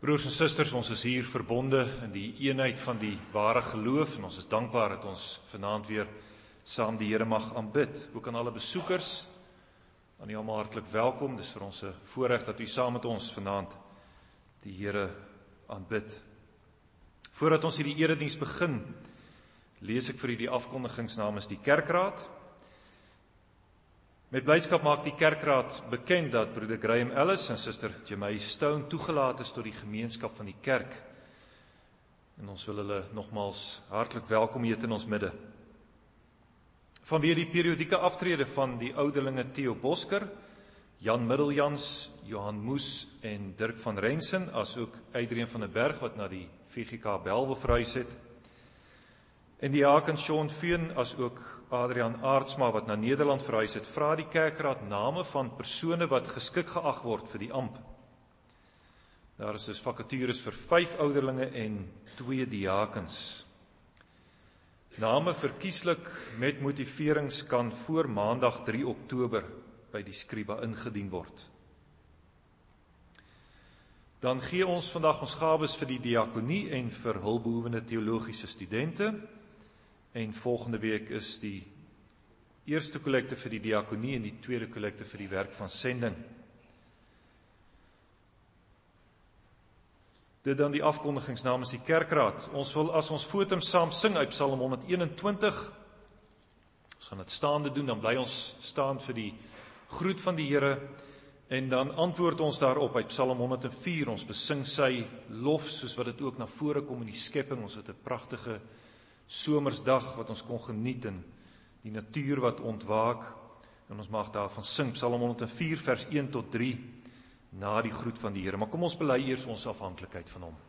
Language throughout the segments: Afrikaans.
Broers en susters, ons is hier verbonde in die eenheid van die ware geloof en ons is dankbaar dat ons vanaand weer saam die Here mag aanbid. Ook aan alle besoekers, aan u almal hartlik welkom. Dis vir ons 'n voorreg dat u saam met ons vanaand die Here aanbid. Voordat ons hierdie erediens begin, lees ek vir u die afkondigings namens die kerkraad. Met blydskap maak die kerkraad bekend dat broeder Graham Ellis en suster Jemay Stone toegelaat is tot die gemeenskap van die kerk. En ons wil hulle nogmaals hartlik welkom hier in ons midde. Vanweer die periodieke aftrede van die ouderlinge Theo Bosker, Jan Middeljans, Johan Moes en Dirk van Rensen, as ook Adrian van der Berg wat na die VGK Bellville verhuis het, en die diaken Sean Veen, as ook Adrian Aartsma wat na Nederland verhuis het, vra die kerkraad name van persone wat geskik geag word vir die ampt. Daar is dus vakatures vir 5 ouderlinge en 2 diakens. Name verkieslik met motiverings kan voor maandag 3 Oktober by die Skriba ingedien word. Dan gee ons vandag ons gawes vir die diakonie en vir hulpbehoevende teologiese studente. En volgende week is die eerste kollekte vir die diakonie en die tweede kollekte vir die werk van sending. Dit dan die afkondigings namens die kerkraad. Ons wil as ons fotum saam sing uit Psalm 121. Ons gaan dit staande doen, dan bly ons staan vir die groet van die Here. En dan antwoord ons daarop uit Psalm 104. Ons besing sy lof, soos wat dit ook na vore kom in die skepping. Ons het 'n pragtige somersdag wat ons kon geniet en die natuur wat ontwaak, en ons mag daarvan sing, Psalm 104 vers 1 tot 3, na die groet van die Here. Maar kom ons bely eers ons afhanklikheid van hom.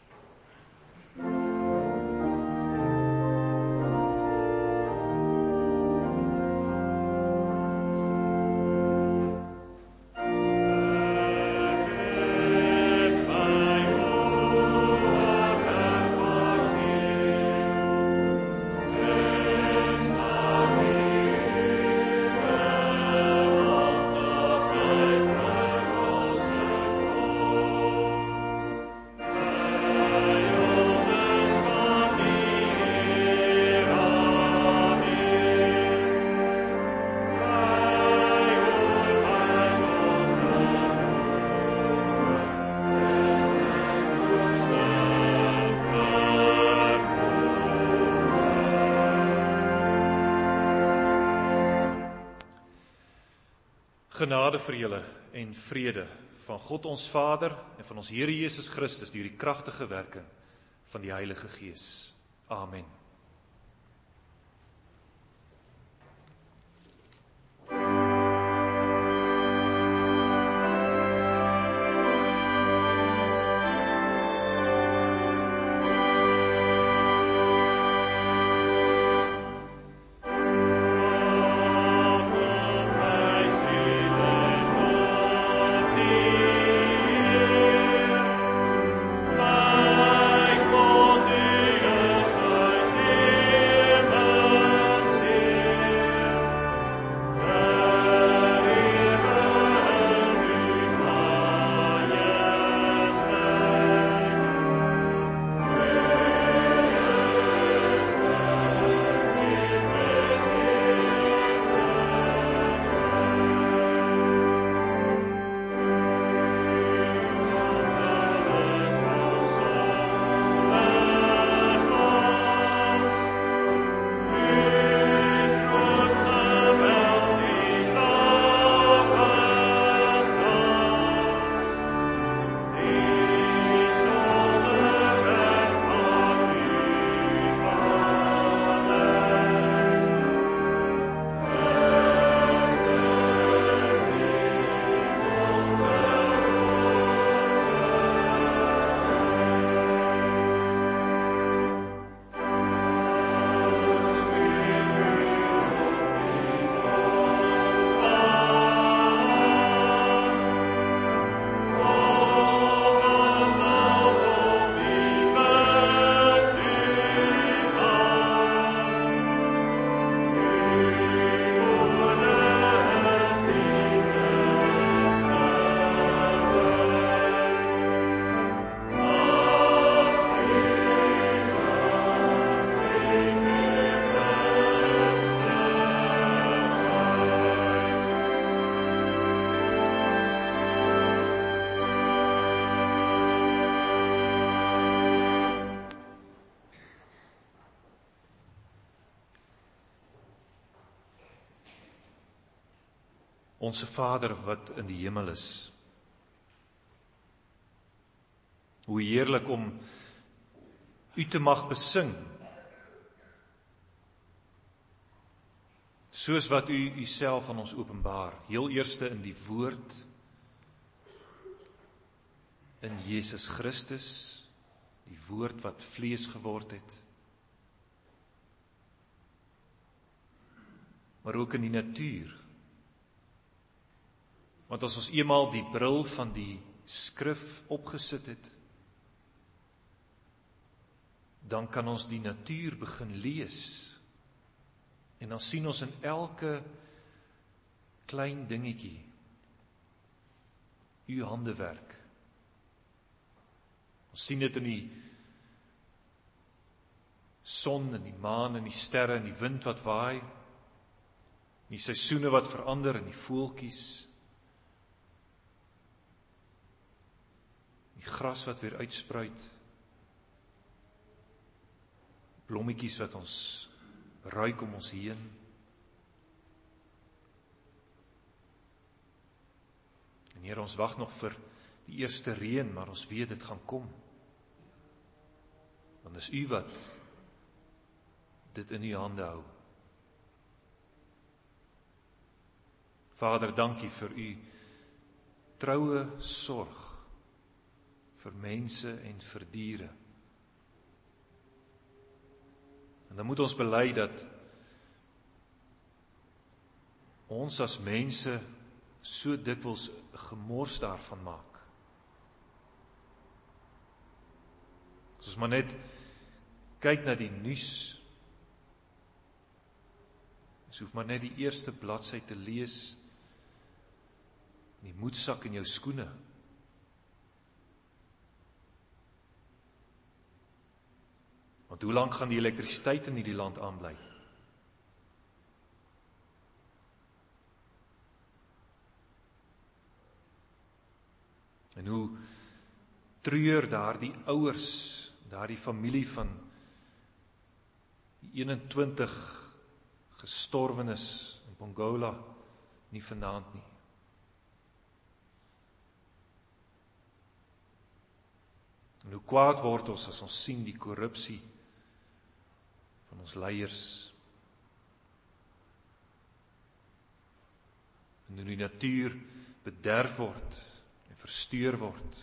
Genade vir julle en vrede van God ons Vader en van ons Here Jesus Christus deur die kragtige werking van die Heilige Gees. Amen. Thank you. Onse Vader wat in die hemel is. Hoe heerlik om U te mag besing, soos wat U Uself aan ons openbaar, heel eerste in die woord, in Jesus Christus, die woord wat vlees geword het, maar ook in die natuur. Want as ons eenmaal die bril van die skrif opgesit het, dan kan ons die natuur begin lees. En dan sien ons in elke klein dingetjie U handewerk. Ons sien dit in die son, in die maan, in die sterre, in die wind wat waai, in die seisoene wat verander, in die voeltjies, die gras wat weer uitspruit, blommetjies wat ons ruik om ons heen. En Here, ons wag nog vir die eerste reën, maar ons weet dit gaan kom. Want dis U wat dit in U hande hou. Vader, dankie vir U troue sorg vir mense en vir diere. En dan moet ons bely dat ons as mense so dikwels 'n gemors daarvan maak. As ons maar net kyk na die nuus, ons hoef maar net die eerste bladsy te lees, die moedsak in jou skoene. Want hoe lank gaan die elektrisiteit in hierdie land aanbly? En hoe treur daardie ouers, daardie familie van die 21 gestorwenes in Pongola nie vanaand nie. En hoe kwaad word ons as ons sien die korrupsie van ons leiers. En hoe die natuur bederf word en versteur word.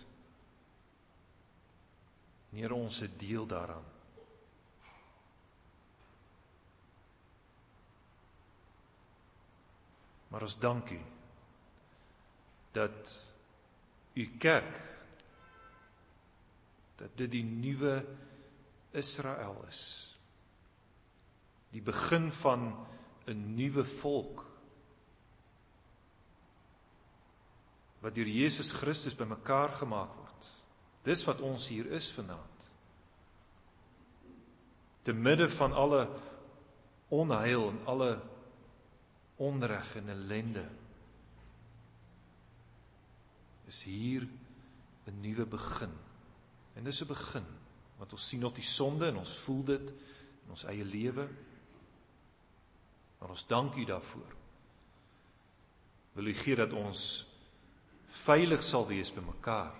En Here, ons het deel daaraan. Maar ons dank U dat U kerk, dat dit die nuwe Israel is. Die begin van 'n nuwe volk, wat deur Jesus Christus bymekaar gemaak word. Dis wat ons hier is vanaand. Te midde van alle onheil en alle onreg en ellende, is hier 'n nuwe begin. En dis 'n begin, want ons sien nog die sonde en ons voel dit in ons eie lewe. Maar ons dank U daarvoor. Wil U gee dat ons veilig sal wees by mekaar.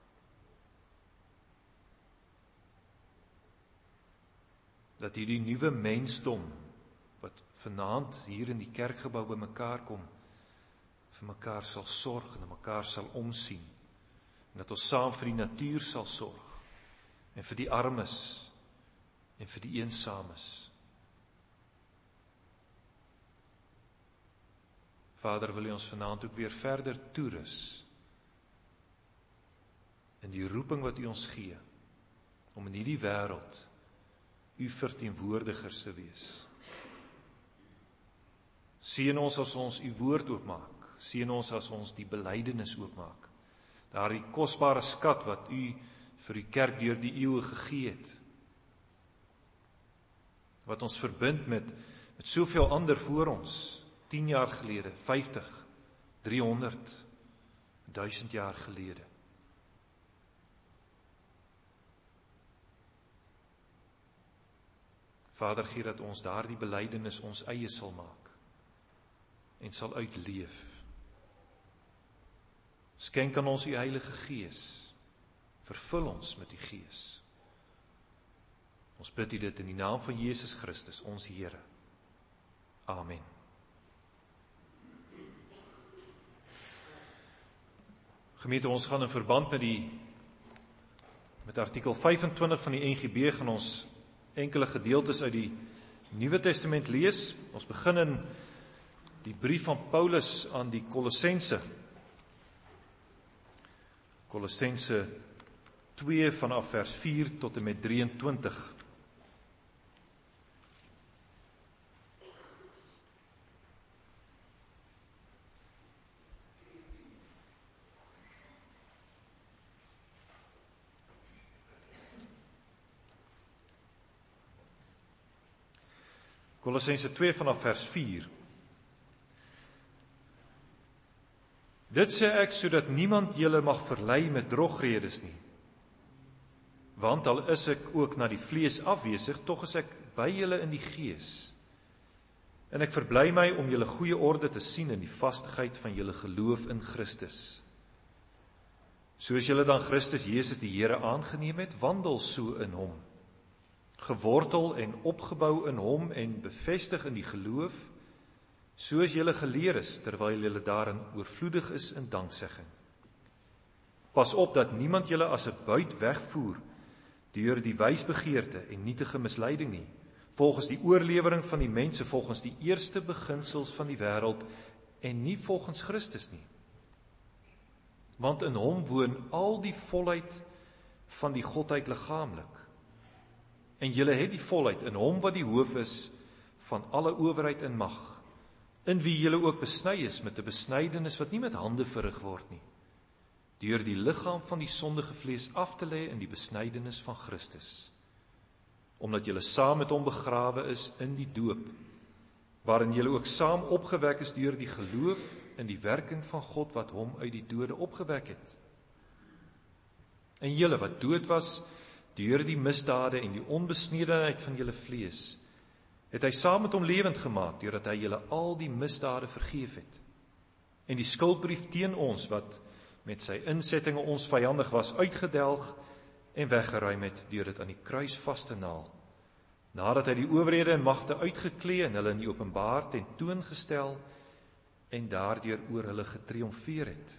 Dat hierdie nuwe mensdom, wat vanaand hier in die kerkgebou by mekaar kom, vir mekaar sal sorg en mekaar sal omsien. En dat ons saam vir die natuur sal sorg, en vir die armes, en vir die eensames. Vader, wil U ons vanaand ook weer verder toerus in die roeping wat U ons gee, om in hierdie wêreld U verteenwoordigers te wees. Seën ons as ons U woord oopmaak, seën ons as ons die belydenis oopmaak, daardie kosbare skat wat U vir U kerk deur die eeue gegee het, wat ons verbind met soveel ander voor ons, 10 jaar gelede, 50, 300, 1000 jaar gelede. Vader, gee dat ons daardie belydenis ons eie sal maak en sal uitleef. Skenk aan ons u Heilige Gees. Vervul ons met u Gees. Ons bid u dit in die naam van Jesus Christus, ons Here. Amen. Gemeente, ons gaan in verband met artikel 25 van die NGB gaan ons enkele gedeeltes uit die Nuwe Testament lees. Ons begin in die brief van Paulus aan die Kolossense. Kolossense 2 vanaf vers 4 tot en met 23. Kolossense 2 vanaf vers 4. Dit sê ek sodat niemand julle mag verlei met drogredes nie. Want al is ek ook na die vlees afwesig, tog is ek by julle in die gees. En ek verbly my om julle goeie orde te sien in die vastigheid van julle geloof in Christus. Soos julle dan Christus Jesus die Here aangeneem het, wandel so in hom. Gewortel en opgebou in hom en bevestig in die geloof, soos julle geleer is, terwyl julle daarin oorvloedig is in danksegging. Pas op dat niemand julle as 'n buit wegvoer deur die wysbegeerte en nietige misleiding nie, volgens die oorlewering van die mense, volgens die eerste beginsels van die wêreld en nie volgens Christus nie. Want in hom woon al die volheid van die Godheid liggaamlik. En julle het die volheid in hom wat die hoof is van alle owerheid en mag, in wie julle ook besny is met 'n besnydenis wat nie met hande verrig word nie, deur die liggaam van die sondige vlees af te lê in die besnydenis van Christus, omdat julle saam met hom begrawe is in die doop, waarin julle ook saam opgewek is deur die geloof in die werking van God wat hom uit die dode opgewek het. En julle wat dood was deur die misdade en die onbesnedenheid van julle vlees, het hy saam met hom lewend gemaak, deurdat hy julle al die misdade vergeef het. En die skuldbrief teen ons, wat met sy insettinge ons vyandig was, uitgedelg en weggeruim het, deur dit aan die kruis vas te naal, nadat hy die owerhede en magte uitgeklee en hulle in die openbaar tentoongestel en daardeur oor hulle getriomfeer het.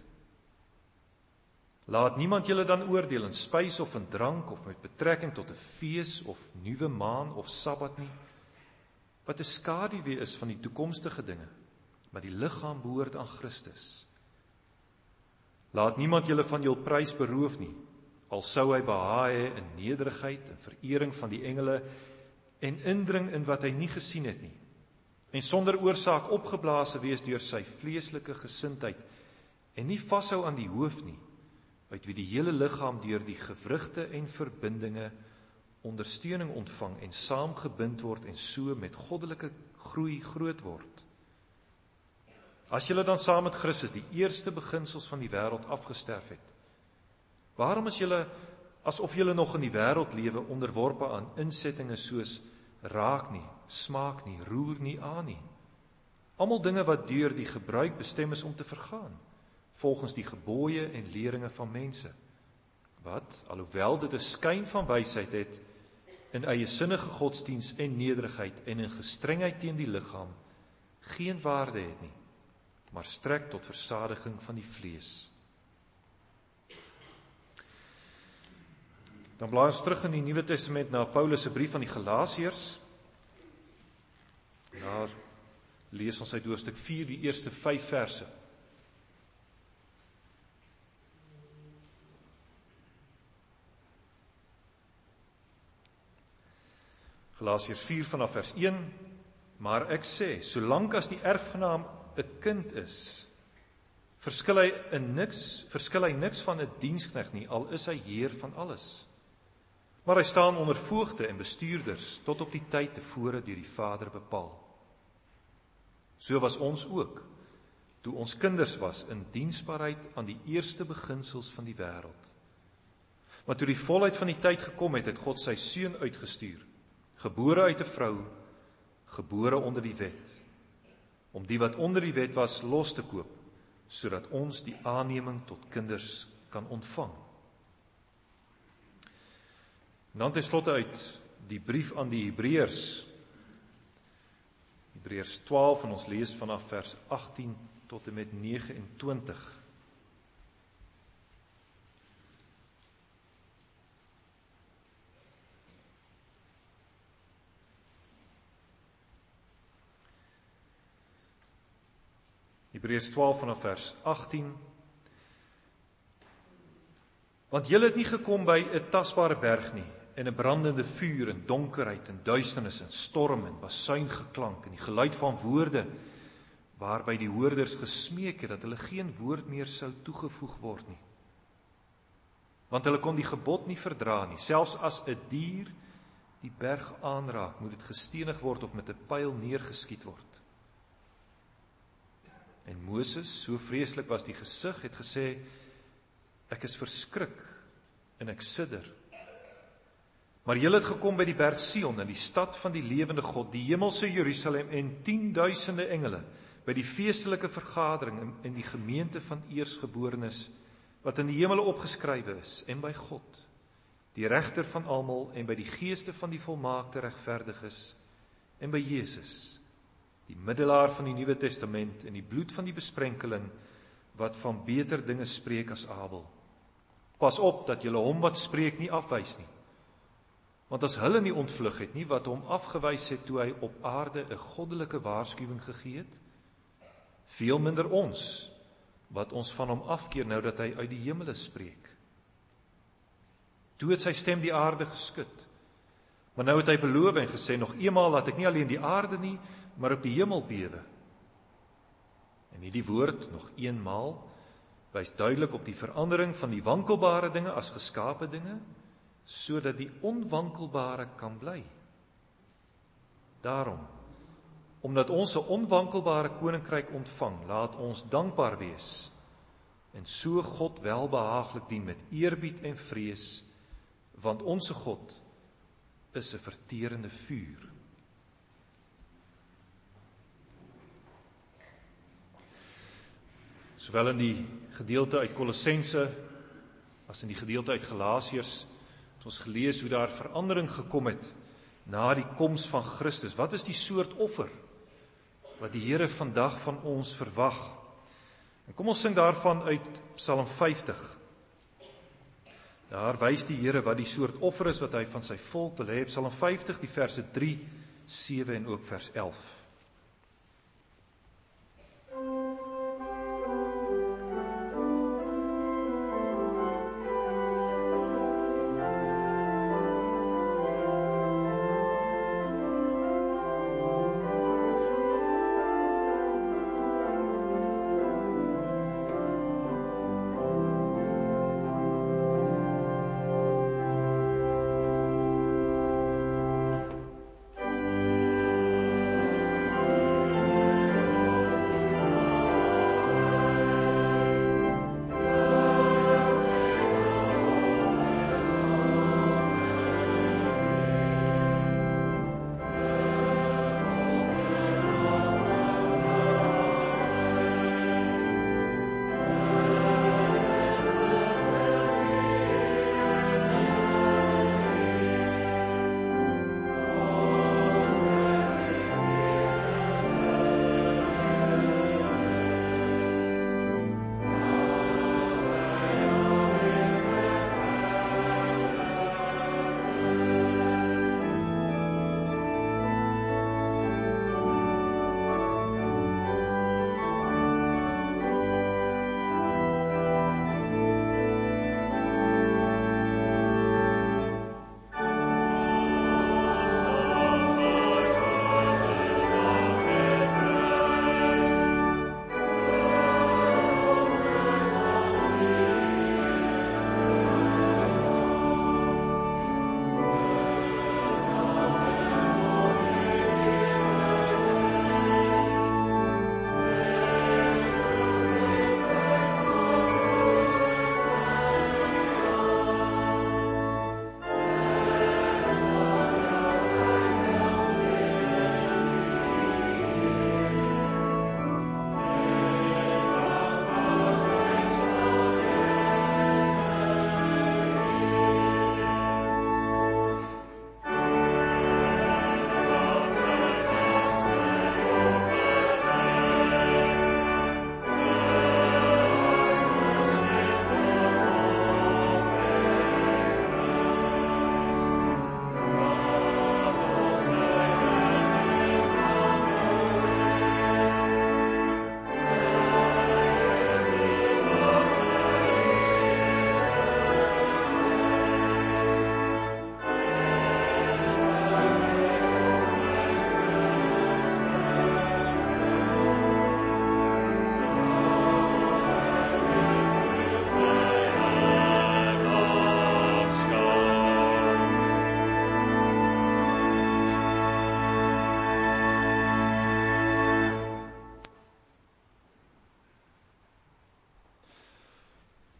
Laat niemand julle dan oordeel in spys of in drank of met betrekking tot 'n fees of nuwe maan of Sabbat nie, wat 'n skaduwee is van die toekomstige dinge, maar die liggaam behoort aan Christus. Laat niemand julle van jul prys beroof nie, al sou hy behaag hê in nederigheid en verering van die engele en indring in wat hy nie gesien het nie, en sonder oorsaak opgeblaas wees deur sy vleeslike gesindheid en nie vashou aan die hoof nie, uit wie die hele liggaam deur die gewrigte en verbindinge ondersteuning ontvang en saamgebind word en so met goddelike groei groot word. As julle dan saam met Christus die eerste beginsels van die wêreld afgesterf het, waarom is julle, asof julle nog in die wêreld lewe, onderworpe aan insettinge soos raak nie, smaak nie, roer nie aan nie? Almal dinge wat deur die gebruik bestem is om te vergaan, volgens die gebooie en leringe van mense, wat, alhoewel dit 'n skyn van wysheid het, in eie sinnige godsdiens en nederigheid en in gestrengheid teen die liggaam, geen waarde het nie, maar strek tot versadiging van die vlees. Dan blaai ons terug in die Nuwe Testament na Paulus se brief aan die Galasiërs. Daar lees ons uit hoofstuk 4 die eerste 5 verse. Galasiërs 4 vanaf vers 1, maar ek sê, solank as die erfgenaam 'n kind is, verskil hy niks van 'n diensknegt nie, al is hy heer van alles. Maar hy staan onder voogde en bestuurders, tot op die tyd tevore deur die Vader bepaal. So was ons ook, toe ons kinders was, in diensbaarheid aan die eerste beginsels van die wêreld. Maar toe die volheid van die tyd gekom het, het God sy seun uitgestuur, gebore uit 'n vrou, gebore onder die wet, om die wat onder die wet was los te koop, sodat ons die aanneming tot kinders kan ontvang. En dan ten slotte uit die brief aan die Hebreërs, Hebreërs 12, en ons lees vanaf vers 18 tot en met 29. Hebreërs 12 vanaf vers 18. Want julle het nie gekom by 'n tasbare berg nie, en 'n brandende vuur, en donkerheid, en duisternis, en storm, en basuingeklank, en die geluid van woorde, waarby die hoorders gesmeek het, dat hulle geen woord meer sou toegevoeg word nie. Want hulle kon die gebod nie verdra nie, selfs as 'n dier die berg aanraak, moet dit gestenig word of met 'n pyl neergeskiet word. En Moses, so vreeslik was die gesig, het gesê, ek is verskrik en ek sidder. Maar julle het gekom by die berg Sion, in die stad van die lewende God, die hemelse Jerusalem en 10.000 engele, by die feestelike vergadering in die gemeente van eersgeborenes, wat in die hemele opgeskrywe is, en by God, die regter van almal, en by die geeste van die volmaakte regverdiges, en by Jesus, die middelaar van die Nuwe Testament, en die bloed van die besprenkeling, wat van beter dinge spreek as Abel. Pas op, dat julle hom wat spreek nie afwys nie. Want as hulle nie ontvlug het nie, wat hom afgewys het toe hy op aarde 'n goddelike waarskuwing gegee het, veel minder ons, wat ons van hom afkeer nou dat hy uit die hemele spreek. Toe het sy stem die aarde geskud, maar nou het hy beloof en gesê, nog eenmaal laat ek nie alleen die aarde nie, maar ook die hemel bewe. En hierdie woord, nog eenmaal, wys duidelik op die verandering van die wankelbare dinge as geskape dinge, sodat die onwankelbare kan bly. Daarom, omdat ons 'n onwankelbare koninkryk ontvang, laat ons dankbaar wees en so God welbehaaglik dien met eerbied en vrees, want onse God is 'n verterende vuur. Sowel in die gedeelte uit Kolossense as in die gedeelte uit Galasiërs het ons gelees hoe daar verandering gekom het na die koms van Christus. Wat is die soort offer wat die Here vandag van ons verwag? En kom ons sing daarvan uit Psalm 50. Daar wys die Here wat die soort offer is wat hy van sy volk wil hê. Psalm 50, die verse 3, 7 en ook vers 11.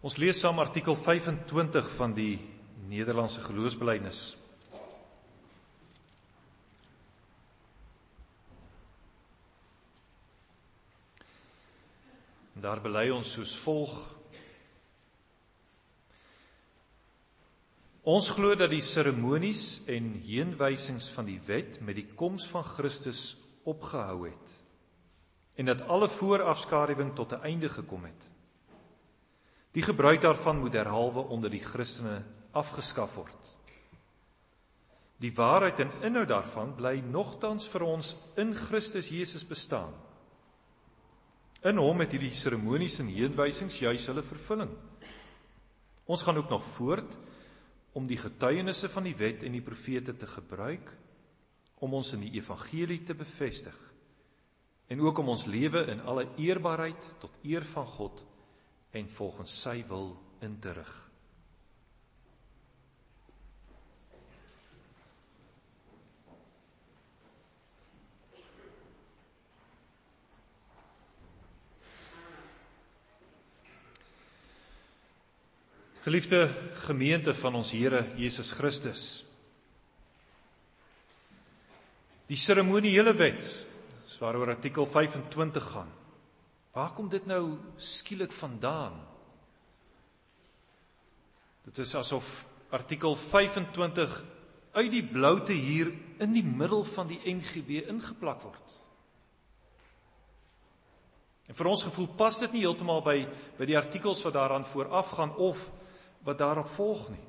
Ons lees saam artikel 25 van die Nederlandse geloofsbelijdenis. Daar bely ons soos volg: Ons glo dat die seremonies en heenwysings van die wet met die koms van Christus opgehou het en dat alle voorafskaduwing tot 'n einde gekom het. Die gebruik daarvan moet derhalwe onder die Christene afgeskaf word. Die waarheid en inhoud daarvan bly nogtans vir ons in Christus Jesus bestaan. In hom het hierdie seremonies en heenwysings juis hulle vervulling. Ons gaan ook nog voort om die getuienisse van die wet en die profete te gebruik, om ons in die evangelie te bevestig, en ook om ons lewe in alle eerbaarheid tot eer van God en volgens sy wil in te rig. Geliefde gemeente van ons Here Jesus Christus, die seremoniële wet, waaroor artikel 25 gaan, waar kom dit nou skielik vandaan? Dit is asof artikel 25 uit die bloute hier in die middel van die NGB ingeplak word. En vir ons gevoel pas dit nie heeltemal by die artikels wat daaraan vooraf gaan of wat daarop volg nie.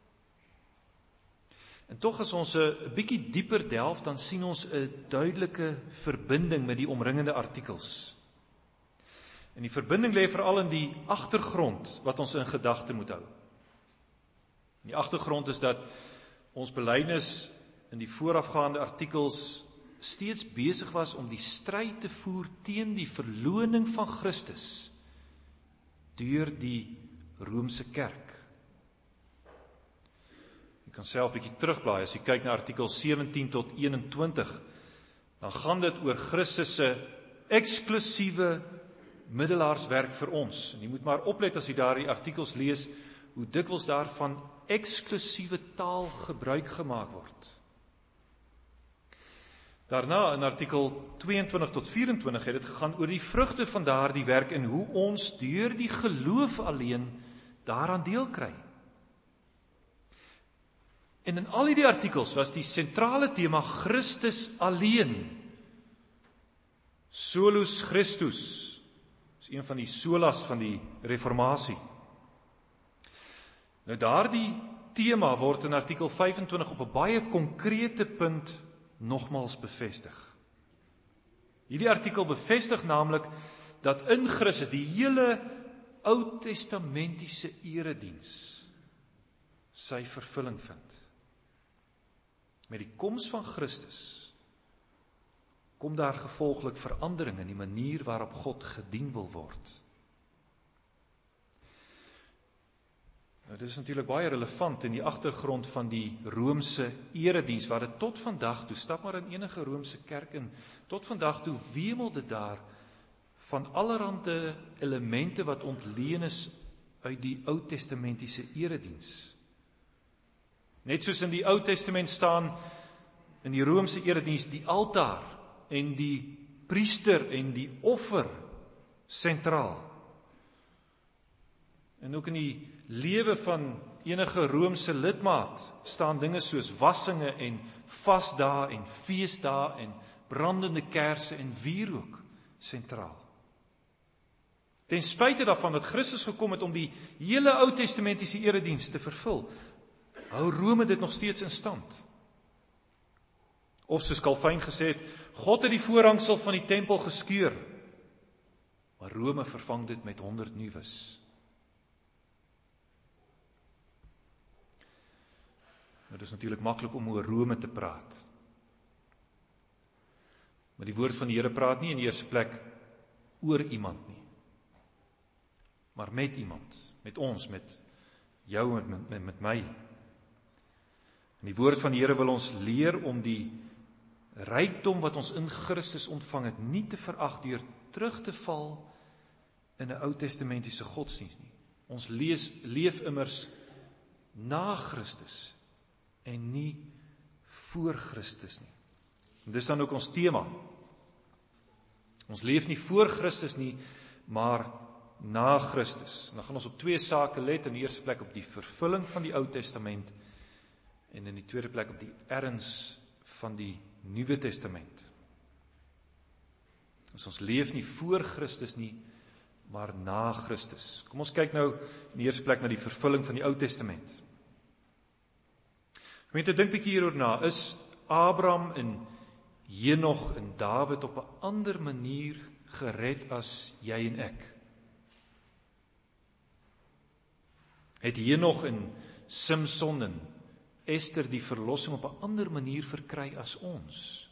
En tog as ons 'n bietjie dieper delf, dan sien ons 'n duidelike verbinding met die omringende artikels. En die verbinding lê veral in die agtergrond wat ons in gedagte moet hou. Die agtergrond is dat ons belydenis in die voorafgaande artikels steeds besig was om die stryd te voer teen die verloning van Christus deur die Romeinse kerk. Jy kan self 'n bietjie terugblaai as jy kyk na artikel 17 tot 21, dan gaan dit oor Christus se eksklusiewe middelaarswerk vir ons. En jy moet maar oplet as jy daardie artikels lees, hoe dikwels daarvan eksklusiewe taal gebruik gemaak word. Daarna in artikel 22 tot 24 het dit gegaan oor die vrugte van daardie werk en hoe ons deur die geloof alleen daaraan deel kry. En in al hierdie artikels was die sentrale tema Christus alleen. Solus Christus is een van die solas van die reformatie. Nou daardie tema word in artikel 25 op 'n baie konkrete punt nogmals bevestig. Hierdie artikel bevestig naamlik dat in Christus die hele Ou Testamentiese erediens sy vervulling vind. Met die koms van Christus kom daar gevolglik verandering in die manier waarop God gedien wil word. Nou, dit is natuurlik baie relevant in die agtergrond van die Romeinse erediens, waar dit tot vandag toe, stap maar in enige Romeinse kerk in, tot vandag toe wemel dit daar van allerhande elemente wat ontleen is uit die Ou Testamentiese erediens. Net soos in die Ou Testament staan in die Romeinse erediens die altaar en die priester en die offer sentraal. En ook in die lewe van enige Romeinse lidmaat staan dinge soos wassinge en vasdae en feesdae en brandende kersse en wierook sentraal. Ten spyte daarvan dat Christus gekom het om die hele Ou Testamentiese erediens te vervul, hou Rome dit nog steeds in stand. Of soos Calvin gesê het, God het die voorhangsel van die tempel geskeur, maar Rome vervang dit met 100 nuwes. Nou, dit is natuurlijk maklik om oor Rome te praat. Maar die woord van die Here praat nie in die eerste plek oor iemand nie, maar met iemand, met ons, met jou, met my. En die woord van die Here wil ons leer om die rykdom wat ons in Christus ontvang het, nie te verag deur terug te val in 'n Ou Testamentiese godsdienst nie, Ons leef immers na Christus en nie voor Christus nie. En dis dan ook ons tema. Ons leef nie voor Christus nie, maar na Christus. En dan gaan ons op twee sake let, in die eerste plek op die vervulling van die Ou Testament en in die tweede plek op die erns van die Nuwe Testament. Dus ons leef nie voor Christus nie, maar na Christus. Kom ons kyk nou in die eerste plek na die vervulling van die Ou Testament. Gemeente, dink bietjie hieroor na. Is Abraham en Henog en Dawid op 'n ander manier gered as jy en ek? Het Henog en Simson en Esther die verlossing op 'n ander manier verkry as ons?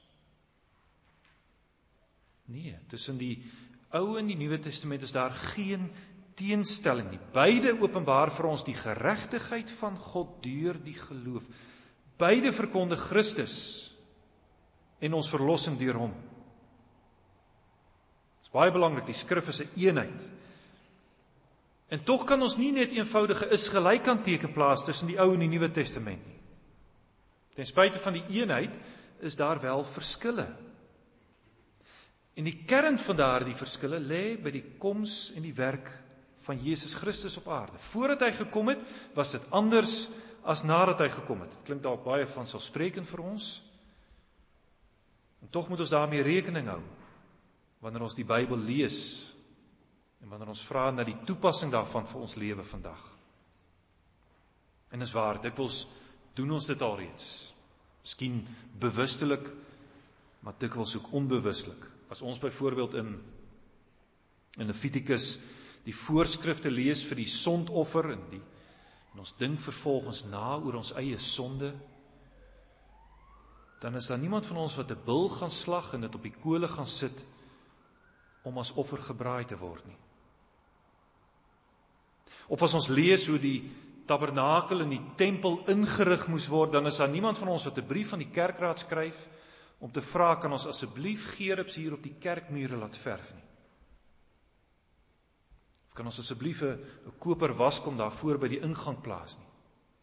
Nee, tussen die Ou en die Nuwe Testament is daar geen teenstelling nie. Beide openbaar vir ons die geregtigheid van God deur die geloof. Beide verkondig Christus en ons verlossing deur hom. Dit is baie belangrik, die skrif is 'n eenheid. En tog kan ons nie net eenvoudige is gelyk aan teken plaas tussen die Ou en die Nuwe Testament nie. Ten spyte van die eenheid is daar wel verskille. En die kern van daardie verskille lê by die koms en die werk van Jesus Christus op aarde. Voordat hy gekom het, was dit anders as nadat hy gekom het. Dit klink dalk baie vanselfsprekend vir ons. En tog moet ons daarmee rekening hou wanneer ons die Bybel lees en wanneer ons vra na die toepassing daarvan vir ons lewe vandag. En is waar, dikwels doen ons dit alreeds. Miskien bewustelik, maar dikwels ook onbewustelik. As ons byvoorbeeld in Levitikus die voorskrifte lees vir die sondoffer en ons dink vervolgens na oor ons eie sonde, dan is daar niemand van ons wat 'n bul gaan slag en dit op die kole gaan sit om as offer gebraai te word nie. Of as ons lees hoe die tabernakel in die tempel ingerig moes word, dan is daar niemand van ons wat 'n brief aan die kerkraad skryf om te vra, kan ons asseblief gerubs hier op die kerkmure laat verf nie? Of kan ons asseblief 'n koper waskom daarvoor by die ingang plaas nie?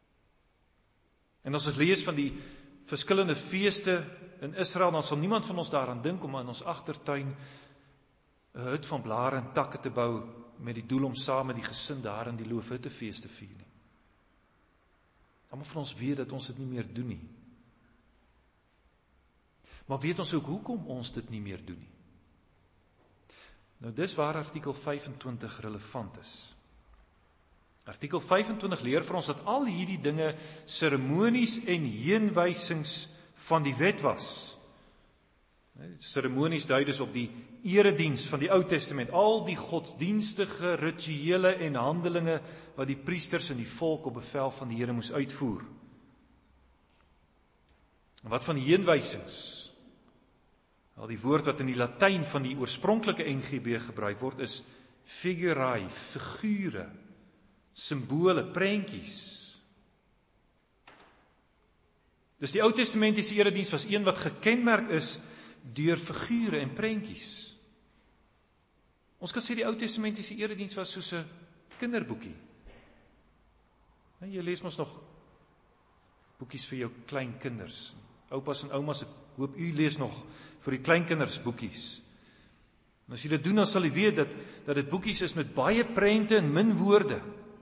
En as ons lees van die verskillende feeste in Israel, dan sal niemand van ons daaraan dink om in ons agtertuin 'n hut van blare en takke te bou met die doel om saam met die gesin daar in die Loofhuttefees te vier nie. Almal van ons weet dat ons dit nie meer doen nie. Maar weet ons ook hoekom ons dit nie meer doen nie? Nou dis waar artikel 25 relevant is. Artikel 25 leer vir ons dat al hierdie dinge seremonies en heenwysings van die wet was. Seremonies dui dus op die erediens van die Ou Testament, al die godsdienstige rituele en handelinge wat die priesters en die volk op bevel van die Here moes uitvoer. En wat van heenwysings? Al die woord wat in die Latyn van die oorspronklike NGB gebruik word is figurae, figure, simbole, prentjies. Dus die Ou Testamentiese erediens was een wat gekenmerk is deur figure en prentjies. Ons kan sê die Ou Testamentiese erediens was soos 'n kinderboekie. Jy lees mos nog boekies vir jou klein kinders. Oupas en oumas, ek hoop u lees nog vir die kleinkinders boekies. En as jy dit doen, dan sal jy weet dat dit boekies is met baie prente en min woorde.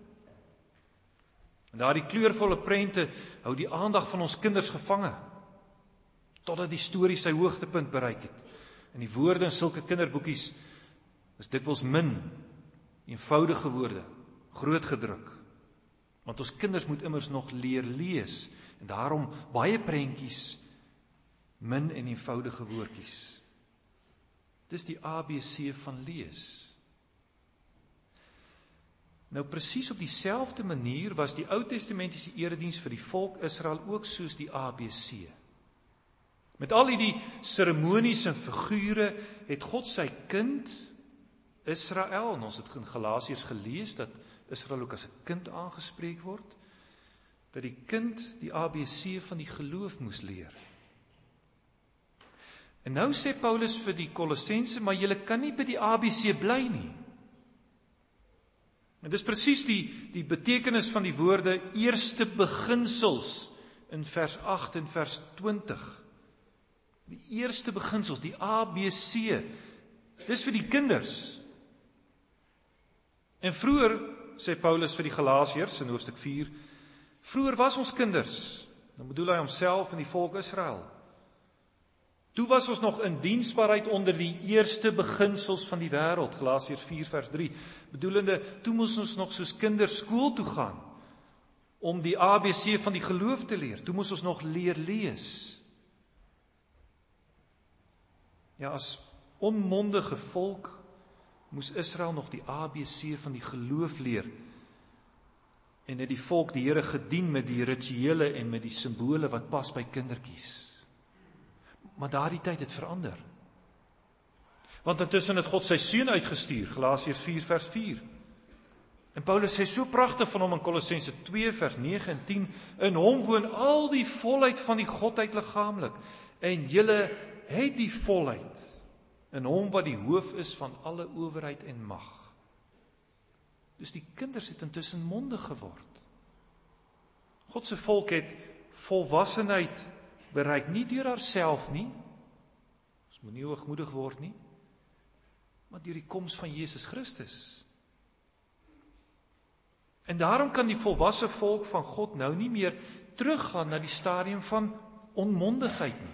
En daardie kleurvolle prente hou die aandag van ons kinders gevange, totdat die storie sy hoogtepunt bereik het. En die woorde in sulke kinderboekies is dikwels min, eenvoudige woorde, groot gedruk. Want ons kinders moet immers nog leer lees, en daarom baie prentjies, min en eenvoudige woordjies. Dis die ABC van lees. Nou presies op dieselfde manier was die Ou Testamentiese erediens vir die volk Israel ook soos die ABC. Met al die seremonies en figure het God sy kind Israel, en ons het in Galasiërs gelees dat Israel ook as 'n kind aangespreek word, dat die kind die ABC van die geloof moes leer. En nou sê Paulus vir die Kolossense, maar julle kan nie by die ABC bly nie. En dis presies die betekenis van die woorde eerste beginsels in vers 8 en vers 20. Die eerste beginsels, die ABC, dis vir die kinders. En vroeër, sê Paulus vir die Galasiërs in hoofstuk 4, vroeër was ons kinders, dan bedoel hy homself en die volk Israel. Toe was ons nog in diensbaarheid onder die eerste beginsels van die wêreld, Galasiërs 4 vers 3, bedoelende, toe moes ons nog soos kinders skool toe gaan, om die ABC van die geloof te leer, toe moes ons nog leer lees. Ja, as onmondige volk moes Israel nog die ABC van die geloof leer en het die volk die Here gedien met die rituele en met die simbole wat pas by kindertjies. Maar daardie tyd het verander. Want intussen het God sy seun uitgestuur, Galasiërs 4 vers 4. En Paulus sê so pragtig van hom in Kolossense 2 vers 9 en 10, in hom woon al die volheid van die Godheid liggaamlik, en julle het die volheid in hom wat die hoof is van alle owerheid en mag. Dus die kinders het intussen mondig geword. God se volk het volwassenheid bereik, nie deur haarself nie, ons moet nie hoogmoedig word nie, maar deur die koms van Jesus Christus. En daarom kan die volwasse volk van God nou nie meer teruggaan na die stadium van onmondigheid nie.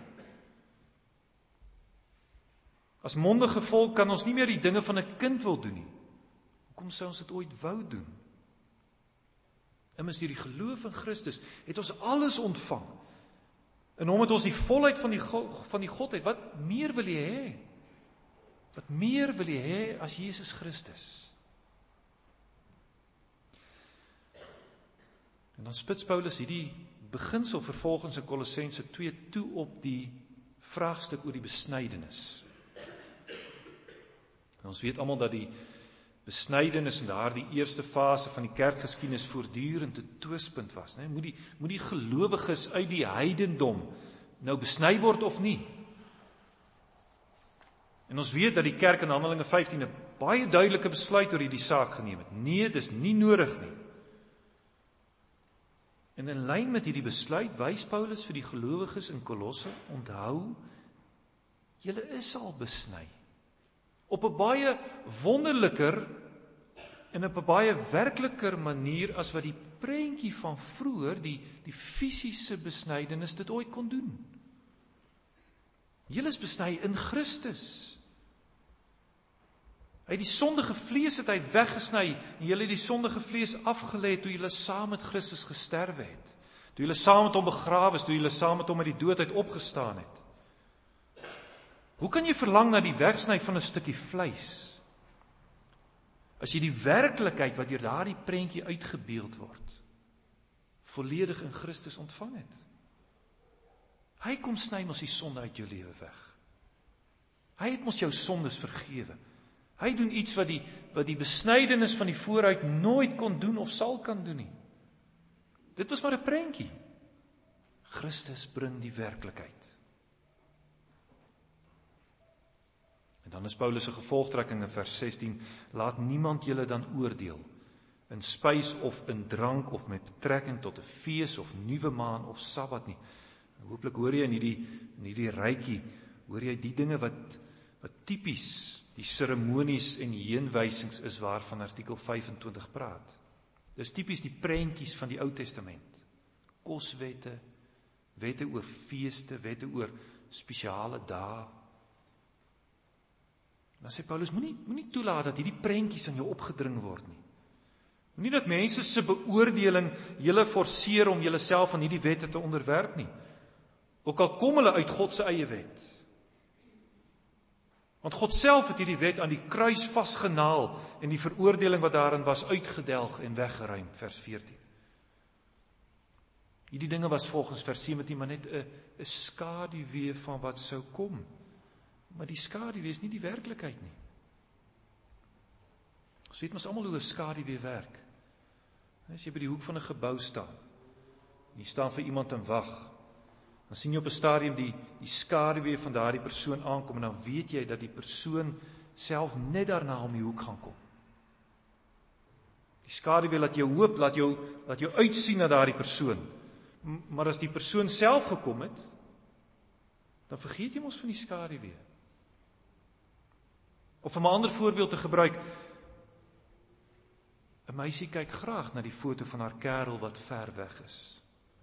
As mondige volk kan ons nie meer die dinge van 'n kind wil doen nie. Hoekom sou ons dit ooit wou doen? Immers deur die geloof in Christus het ons alles ontvang. En hom het ons die volheid van die Godheid. Wat meer wil jy hê? Wat meer wil jy hê as Jesus Christus? En dan spits Paulus hierdie beginsel vervolgens in Kolossense 2 toe op die vraagstuk oor die besnydenis. En ons weet almal dat die besnydenis in daardie eerste fase van die kerkgeskiedenis voortdurend 'n twispunt was, né? Moet die gelowiges uit die heidendom nou besny word of nie? En ons weet dat die kerk in Handelinge 15 'n baie duidelike besluit oor hierdie saak geneem het. Nee, dis nie nodig nie. En in lyn met hierdie besluit wys Paulus vir die gelowiges in Kolosse, onthou, julle is al besny. Op 'n baie wonderliker en op 'n baie werkliker manier as wat die prentjie van vroeër, die fisiese besnydenis dit ooit kon doen. Julle is besny in Christus. Hy die sondige vlees het hy weggesny en julle het die sondige vlees afgelê toe julle saam met Christus gesterwe het. Toe julle saam met hom begrawe is, toe julle saam met hom uit die dood uit opgestaan het. Hoe kan jy verlang na die wegsny van 'n stukkie vleis, as jy die werklikheid wat deur daardie prentjie uitgebeeld word, volledig in Christus ontvang het? Hy kom sny mos die sonde uit jou lewe weg. Hy het mos jou sondes vergewe. Hy doen iets wat die besnydenis van die vooruit nooit kon doen of sal kan doen nie. Dit was maar 'n prentjie. Christus bring die werklikheid. En dan is Paulus se gevolgtrekking in vers 16, laat niemand julle dan oordeel, in spys of in drank of met betrekking tot 'n fees of nuwe maan of Sabbat nie. Hooplik hoor jy in hierdie rytjie, hoor jy die dinge wat tipies die seremonies en heenwysings is waarvan artikel 25 praat. Dis tipies die prentjies van die Ou Testament. Koswette, wette oor feeste, wette oor spesiale dae. Dan sê Paulus, moenie toelaat dat hierdie prentjies aan jou opgedring word nie. Moenie dat mense se beoordeling julle forceer om julleself aan hierdie wette te onderwerp nie. Ook al kom hulle uit God se eie wet. Want God self het hierdie wet aan die kruis vasgenaal en die veroordeling wat daarin was uitgedelg en weggeruim, vers 14. Hierdie dinge was volgens vers 17 maar net 'n skaduwee van wat sou kom. Maar die skaduwee is nie die werklikheid nie. Ons weet mos almal hoe 'n skaduwee werk. As jy by die hoek van 'n gebou staan, en jy staan vir iemand in wag, dan sien jy op 'n stadium die skaduwee van daardie persoon aankom, en dan weet jy dat die persoon self net daarna om die hoek gaan kom. Die skaduwee laat jou hoop, laat jou uitsien na daardie persoon. Maar as die persoon self gekom het, dan vergeet jy mos van die skaduwee. Of om 'n ander voorbeeld te gebruik, 'n meisie kyk graag na die foto van haar kerel wat ver weg is.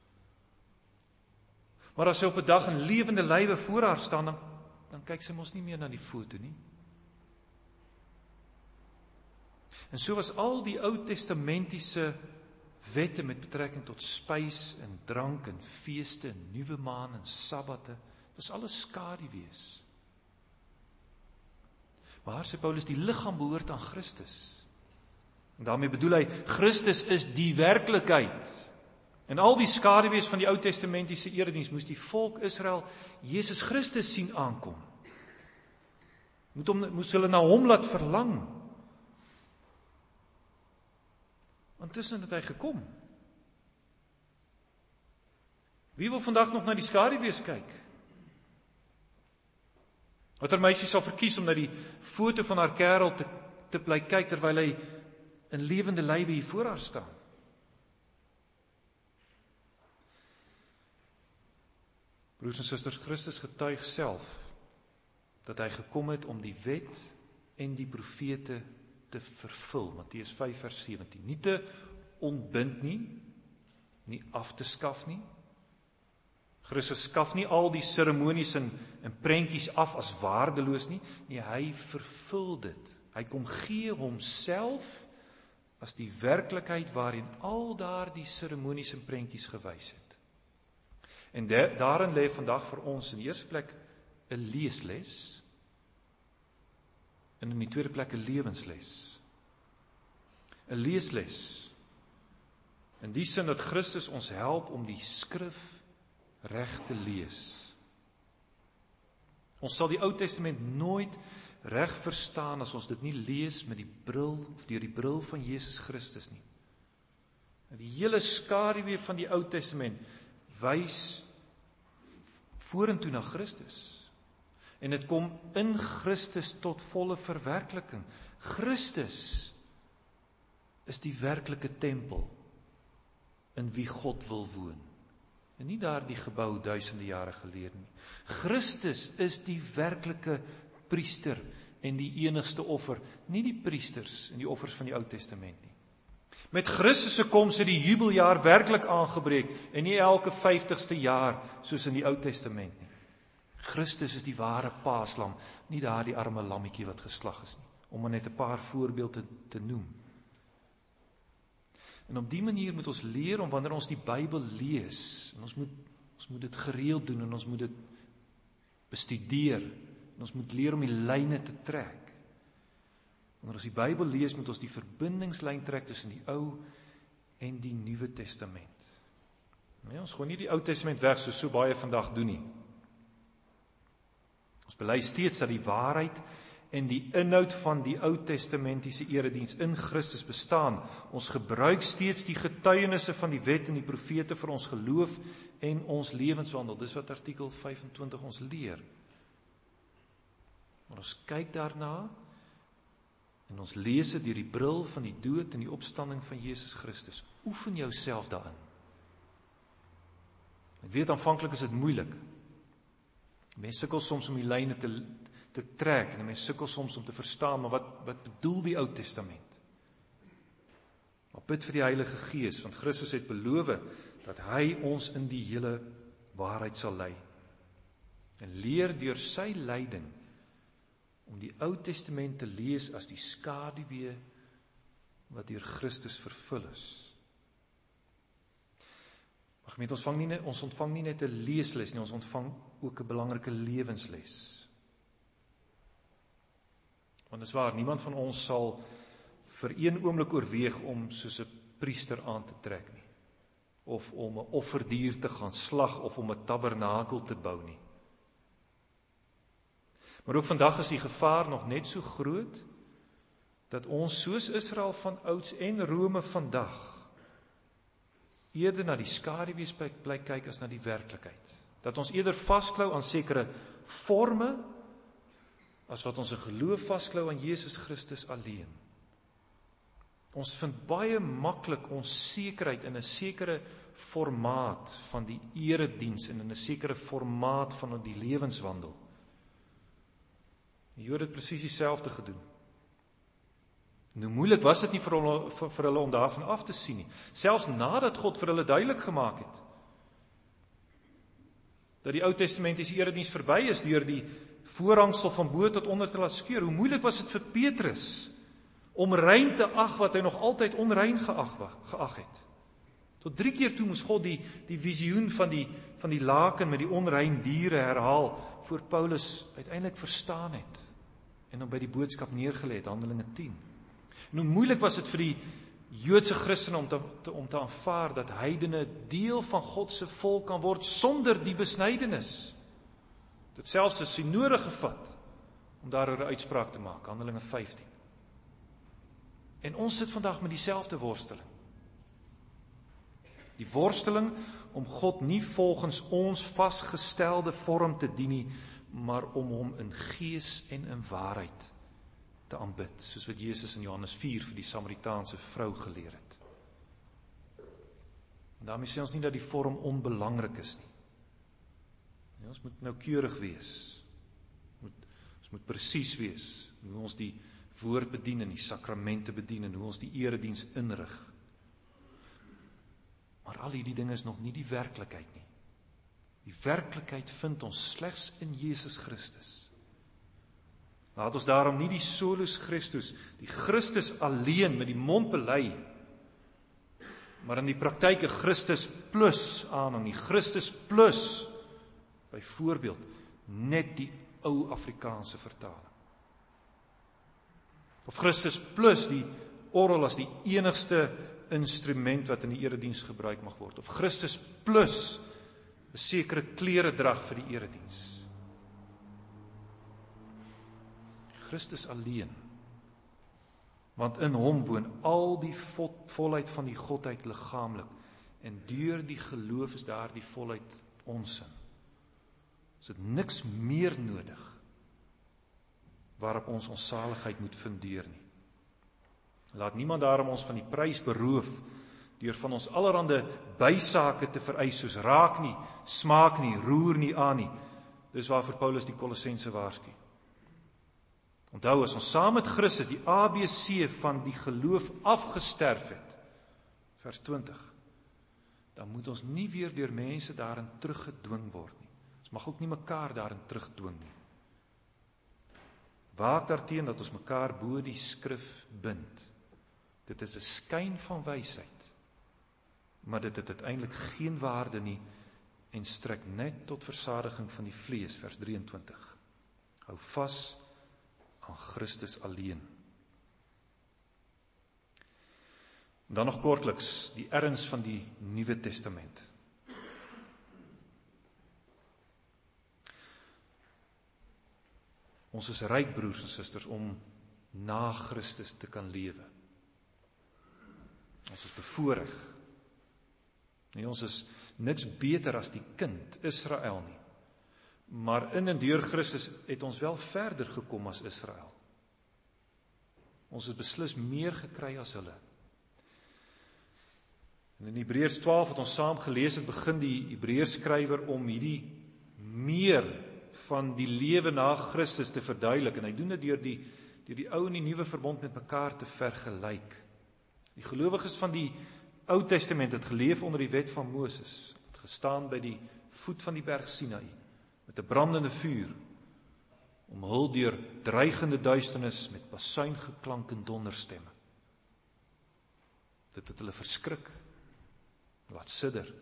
Maar as sy op 'n dag in lewende lywe voor haar staan, dan kyk sy mos nie meer na die foto nie. En so was al die Ou Testamentiese wette met betrekking tot spys en drank en feeste en nuwe maan en sabbate, was alles skaduwees. Maar sê Paulus, die liggaam behoort aan Christus. En daarmee bedoel hy, Christus is die werklikheid. En al die skaduwees van die Ou Testamentiese erediens moes die volk Israel Jesus Christus sien aankom. Moes hulle na hom laat verlang. Intussen het hy gekom. Wie wil vandag nog na die skaduwees kyk? Watter meisie sal verkies om na die foto van haar kerel te bly kyk terwyl hy in lewende lywe hier voor haar staan? Broers en susters, Christus getuig self dat hy gekom het om die wet en die profete te vervul. Matteus 5 vers 17. Nie te ontbind nie af te skaf nie. Christus skaf nie al die seremonies en prentjies af as waardeloos nie. Nee, hy vervul dit. Hy kom gee homself as die werklikheid waarin al daardie seremonies en prentjies gewys het. En daarin lê vandag vir ons in die eerste plek 'n leesles en in die tweede plek 'n lewensles. 'n Leesles in die sin dat Christus ons help om die skrif reg te lees. Ons sal die Ou Testament nooit reg verstaan as ons dit nie lees met die bril of deur die bril van Jesus Christus nie. Die hele skaduwee van die Ou Testament wys vorentoe na Christus. En dit kom in Christus tot volle verwerkliking. Christus is die werklike tempel in wie God wil woon. En nie daardie gebou duisende jare gelede nie. Christus is die werklike priester en die enigste offer, nie die priesters en die offers van die Ou Testament nie. Met Christus se koms het die jubeljaar werklik aangebreek en nie elke 50ste jaar soos in die Ou Testament nie. Christus is die ware paaslam, nie daardie arme lammetjie wat geslag is nie, om maar net 'n paar voorbeelde te noem. En op die manier moet ons leer om wanneer ons die Bybel lees, en ons moet dit gereeld doen en ons moet dit bestudeer en ons moet leer om die lyne te trek. Wanneer ons die Bybel lees, moet ons die verbindingslyn trek tussen die Ou en die Nuwe Testament. Nee, ons gooi nie die Ou Testament weg soos so baie vandag doen nie. Ons bely steeds dat die waarheid en die inhoud van die Ou Testamentiese erediens in Christus bestaan. Ons gebruik steeds die getuienisse van die wet en die profete vir ons geloof en ons lewenswandel. Dis wat artikel 25 ons leer. Maar ons kyk daarna en ons lees dit deur die bril van die dood en die opstanding van Jesus Christus. Oefen jouself daarin. Ek weet aanvanklik is dit moeilik. Mense sukkel soms om die lyne te trek en mense sukkel soms om te verstaan, maar wat bedoel die Ou Testament? Maar bid vir die Heilige Gees, want Christus het beloof dat hy ons in die hele waarheid sal lei. En leer deur sy leiding om die Ou Testament te lees as die skaduwee wat deur Christus vervul is. Maar gemeente, ons ontvang nie net 'n leesles nie, ons ontvang ook 'n belangrike lewensles. Want dis waar, niemand van ons sal vir een oomblik oorweeg om soos 'n priester aan te trek nie. Of om 'n offerdier te gaan slag of om 'n tabernakel te bou nie. Maar ook vandag is die gevaar nog net so groot dat ons soos Israel van ouds en Rome vandag eerder na die skaduwees bly kyk as na die werklikheid. Dat ons eerder vasklou aan sekere forme as wat ons in geloof vasklou aan Jesus Christus alleen. Ons vind baie maklik ons sekerheid in 'n sekere formaat van die erediens en in 'n sekere formaat van die lewenswandel. Die Jode het presies dieselfde gedoen. Nou moeilik was dit nie vir hulle om daarvan af te sien nie, selfs nadat God vir hulle duidelik gemaak het dat die Ou Testamentiese erediens verby is deur die voorhangsel van bo tot onder te laat skeur. Hoe moeilik was dit vir Petrus om rein te ag wat hy nog altyd onrein geag het. Tot 3 keer toe moes God die visioen van die laken met die onrein diere herhaal, voor Paulus uiteindelik verstaan het en hom by die boodskap neergelê het, Handelinge 10. En hoe moeilik was dit vir die Joodse Christene om te aanvaar dat heidene deel van God se volk kan word sonder die besnydenis. Dit selfs 'n synode gevat om daaroor 'n uitspraak te maak, Handelinge 15. En ons sit vandag met dieselfde worsteling. Die worsteling om God nie volgens ons vasgestelde vorm te dien nie, maar om hom in gees en in waarheid te aanbid, soos wat Jesus in Johannes 4 vir die Samaritaanse vrou geleer het. En daarmee sê ons nie dat die vorm onbelangrik is nie. Ja, ons moet noukeurig wees. Ons moet presies wees hoe ons die woord bedien en die sakramente bedien en hoe ons die erediens inrig. Maar al hierdie dinge is nog nie die werklikheid nie. Die werklikheid vind ons slegs in Jesus Christus. Laat ons daarom nie die solus Christus, die Christus alleen met die mond bely, maar in die praktyk 'n Christus plus aanhang, die Christus plus, byvoorbeeld, net die ou Afrikaanse vertaling. Of Christus plus die orgel as die enigste instrument wat in die erediens gebruik mag word. Of Christus plus 'n sekere kleredrag vir die erediens. Christus alleen. Want in hom woon al die volheid van die Godheid liggaamlik. En deur die geloof is daar die volheid ons in. Ons het niks meer nodig waarop ons saligheid moet fundeer nie. Laat niemand daarom ons van die prys beroof deur van ons allerhande bysake te vereis, soos raak nie, smaak nie, roer nie aan nie. Dis waarvoor Paulus die Kolossense waarsku. Onthou, as ons saam met Christus die ABC van die geloof afgesterf het, vers 20, dan moet ons nie weer deur mense daarin teruggedwing word nie. Ons mag ook nie mekaar daarin terugdwing nie. Waak daarteen dat ons mekaar bo die skrif bind. Dit is 'n skyn van wysheid, maar dit het uiteindelik geen waarde nie en strek net tot versadiging van die vlees, vers 23. Hou vas aan Christus alleen. Dan nog kortliks die erns van die Nuwe Testament. Ons is ryk, broers en susters, om na Christus te kan lewe. Ons is bevoorreg. Nee, ons is niks beter as die kind Israel nie. Maar in en deur Christus het ons wel verder gekom as Israel. Ons het beslis meer gekry as hulle. En in Hebreërs 12 wat ons saam gelees het, begin die Hebreërs skrywer om hierdie meer van die lewe na Christus te verduidelik. En hy doen dit deur die ou en die nuwe verbond met mekaar te vergelyk. Die gelowiges van die Ou Testament het geleef onder die wet van Moses, het gestaan by die voet van die berg Sinai, met 'n brandende vuur, omhul deur dreigende duisternis met basuingeklank en donderstemme. Dit het hulle verskrik, laat sidder.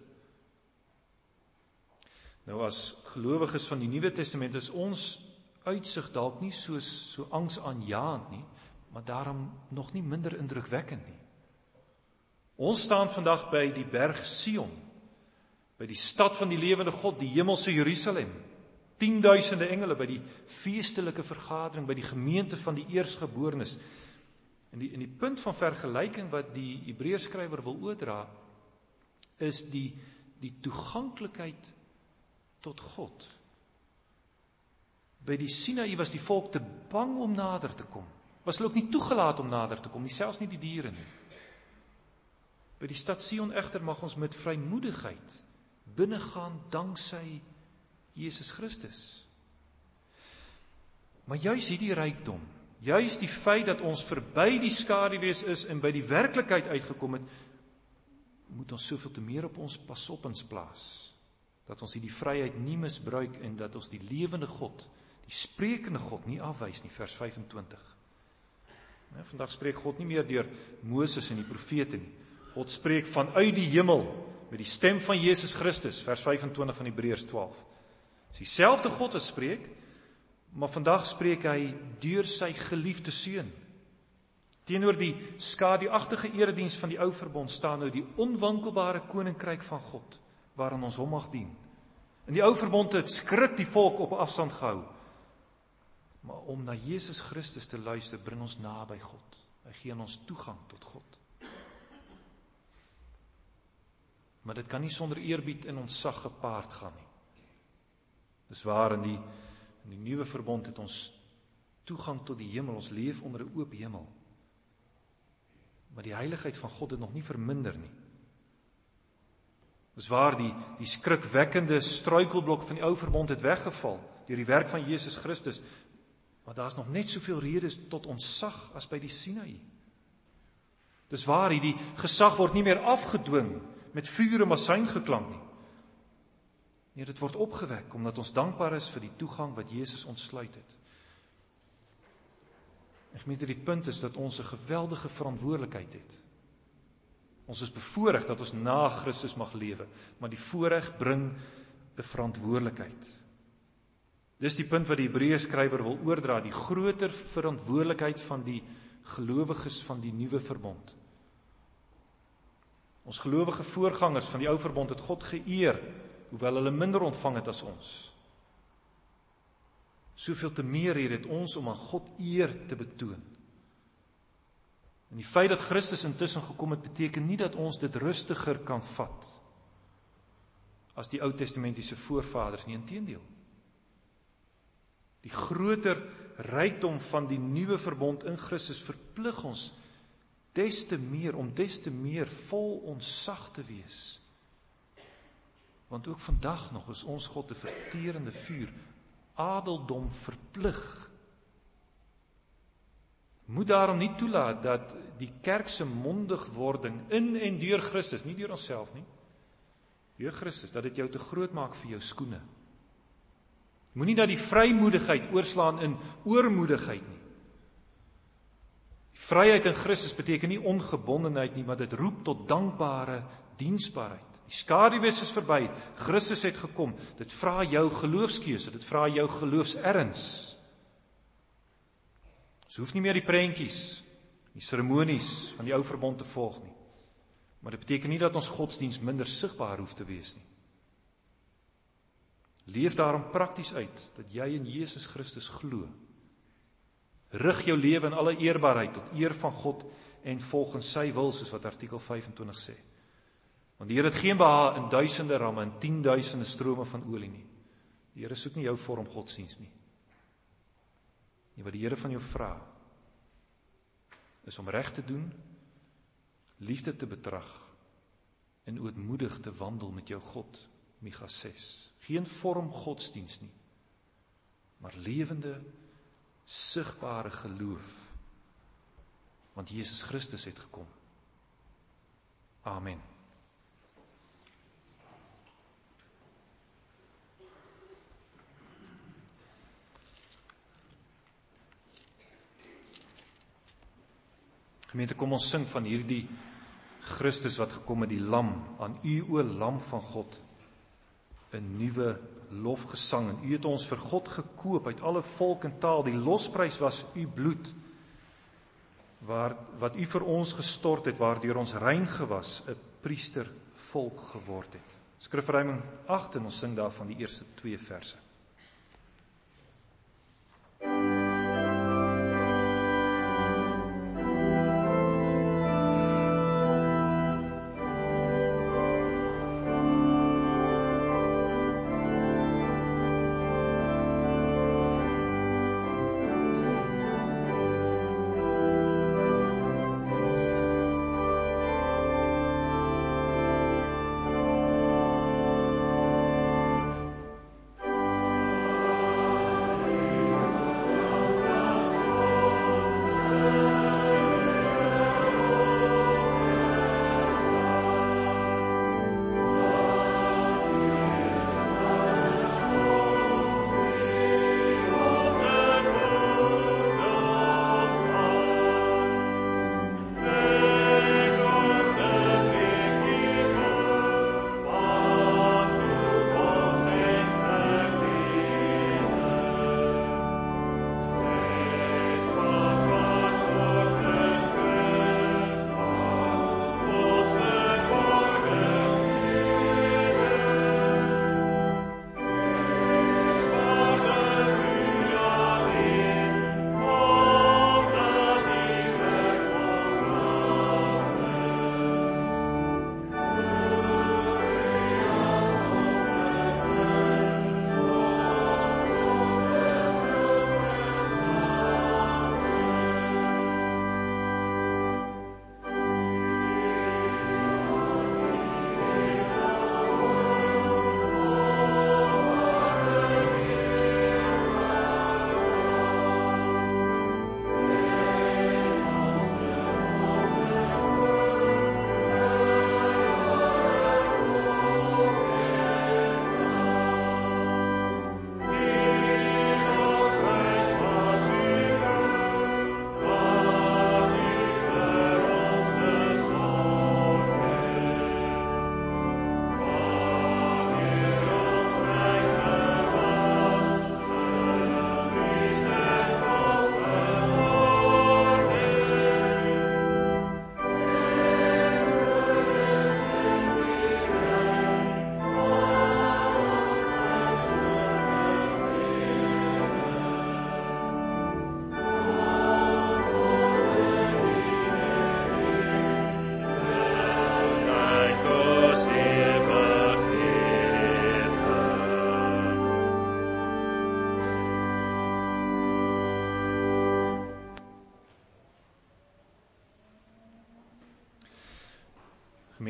Nou as gelowiges van die Nuwe Testament is ons uitsig dalk nie so angsaanjaend nie, maar daarom nog nie minder indrukwekkend nie. Ons staan vandag by die berg Sion, by die stad van die lewende God, die hemelse Jerusalem. 10.000 engele by die feestelike vergadering, by die gemeente van die eersgeborenes. En die punt van vergelyking wat die Hebreërskrywer wil oordra, is die toeganklikheid tot God. By die Sinai was die volk te bang om nader te kom. Was hulle ook nie toegelaat om nader te kom, nie selfs nie die diere nie. By die stad Sion egter mag ons met vrymoedigheid binnegaan danksy Jesus Christus. Maar juis hierdie rykdom, juis die feit dat ons verby die skaduwees is en by die werklikheid uitgekom het, moet ons soveel te meer op ons pasopins plaas, dat ons hierdie vryheid nie misbruik en dat ons die lewende God, die sprekende God nie afwys nie, vers 25. Vandag spreek God nie meer deur Moses en die profete nie. God spreek vanuit die hemel met die stem van Jesus Christus, vers 25 van Hebreërs 12. Dis dieselfde God wat spreek, maar vandag spreek hy deur sy geliefde seun. Teenoor die skaduagtige erediens van die ou verbond staan nou die onwankelbare koninkryk van God, waarin ons hom mag dien. In die ou verbond het skrik die volk op afstand gehou. Maar om na Jesus Christus te luister, bring ons naby God. Hy gee ons toegang tot God. Maar dit kan nie sonder eerbied en ontzag gepaard gaan nie. Dis waar, in die nuwe verbond het ons toegang tot die hemel, ons leef onder 'n oop hemel. Maar die heiligheid van God het nog nie verminder nie. Dis waar, die skrikwekkende struikelblok van die ou verbond het weggeval, deur die werk van Jesus Christus, maar daar is nog net soveel redes tot ontzag as by die Sinaï. Dis waar, die gesag word nie meer afgedwing met vuur en masyn geklank nie. Nee, dit word opgewek, omdat ons dankbaar is vir die toegang wat Jesus ontsluit het. Ek meen, die punt is dat ons 'n geweldige verantwoordelikheid het. Ons is bevoorreg dat ons na Christus mag lewe, maar die voorreg bring 'n verantwoordelikheid. Dis die punt wat die Hebreërskrywer wil oordra, die groter verantwoordelikheid van die gelowiges van die nuwe verbond. Ons gelowige voorgangers van die ou verbond het God geëer, hoewel hulle minder ontvang het as ons. Soveel te meer het ons om aan God eer te betoon. En die feit dat Christus intussen gekom het, beteken nie dat ons dit rustiger kan vat as die Ou Testamentiese voorvaders nie, inteendeel. Die groter rykdom van die nuwe verbond in Christus verplig ons des te meer vol ontzag te wees. Want ook vandag nog is ons God 'n verterende vuur, adeldom verplig. Moet daarom nie toelaat dat die kerk se mondigwording in en deur Christus, nie deur onsself nie, deur Christus, dat dit jou te groot maak vir jou skoene. Moenie dat die vrymoedigheid oorslaan in oormoedigheid nie. Die vryheid in Christus beteken nie ongebondenheid nie, maar dit roep tot dankbare diensbaarheid. Die skaduwees is verby, Christus het gekom. Dit vra jou geloofskeuse, dit vra jou geloofserns. Ons hoef nie meer die prentjies, die seremonies van die ou verbond te volg nie. Maar dit beteken nie dat ons godsdiens minder sigbaar hoef te wees nie. Leef daarom prakties uit dat jy in Jesus Christus glo. Rig jou lewe in alle eerbaarheid tot eer van God en volgens sy wil, soos wat artikel 25 sê. Want die Here het geen behaag in duisende ramme en 10.000 strome van olie nie. Die Here soek nie jou vorm godsdiens nie. Nee, wat die Here van jou vra, is om reg te doen, liefde te betrag en ootmoedig te wandel met jou God, Micha 6. Geen vorm godsdiens nie, maar lewende, sigbare geloof, want Jesus Christus het gekom. Amen. Gemeente, kom ons sing van hierdie Christus wat gekom het, die lam, aan u o lam van God, 'n nuwe lofgesang. En u het ons vir God gekoop uit alle volk en taal. Die losprys was u bloed, wat u vir ons gestort het, waardeur ons rein gewas, 'n priestervolk geword het. Skrifruiming 8 en ons sing daarvan die eerste 2 verse.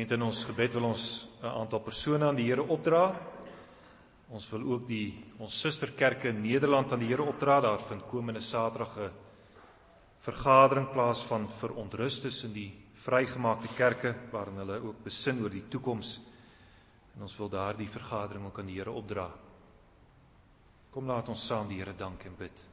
Gemeente, in ons gebed wil ons 'n aantal persone aan die Here opdra. Ons wil ook ons susterkerke in Nederland aan die Here opdra. Daar vind komende Saterdag 'n vergadering plaas van verontrus tussen die vrygemaakte kerke, waarin hulle ook besin oor die toekoms. En ons wil daardie vergadering ook aan die Here opdra. Kom, laat ons saam die Here dank en bid.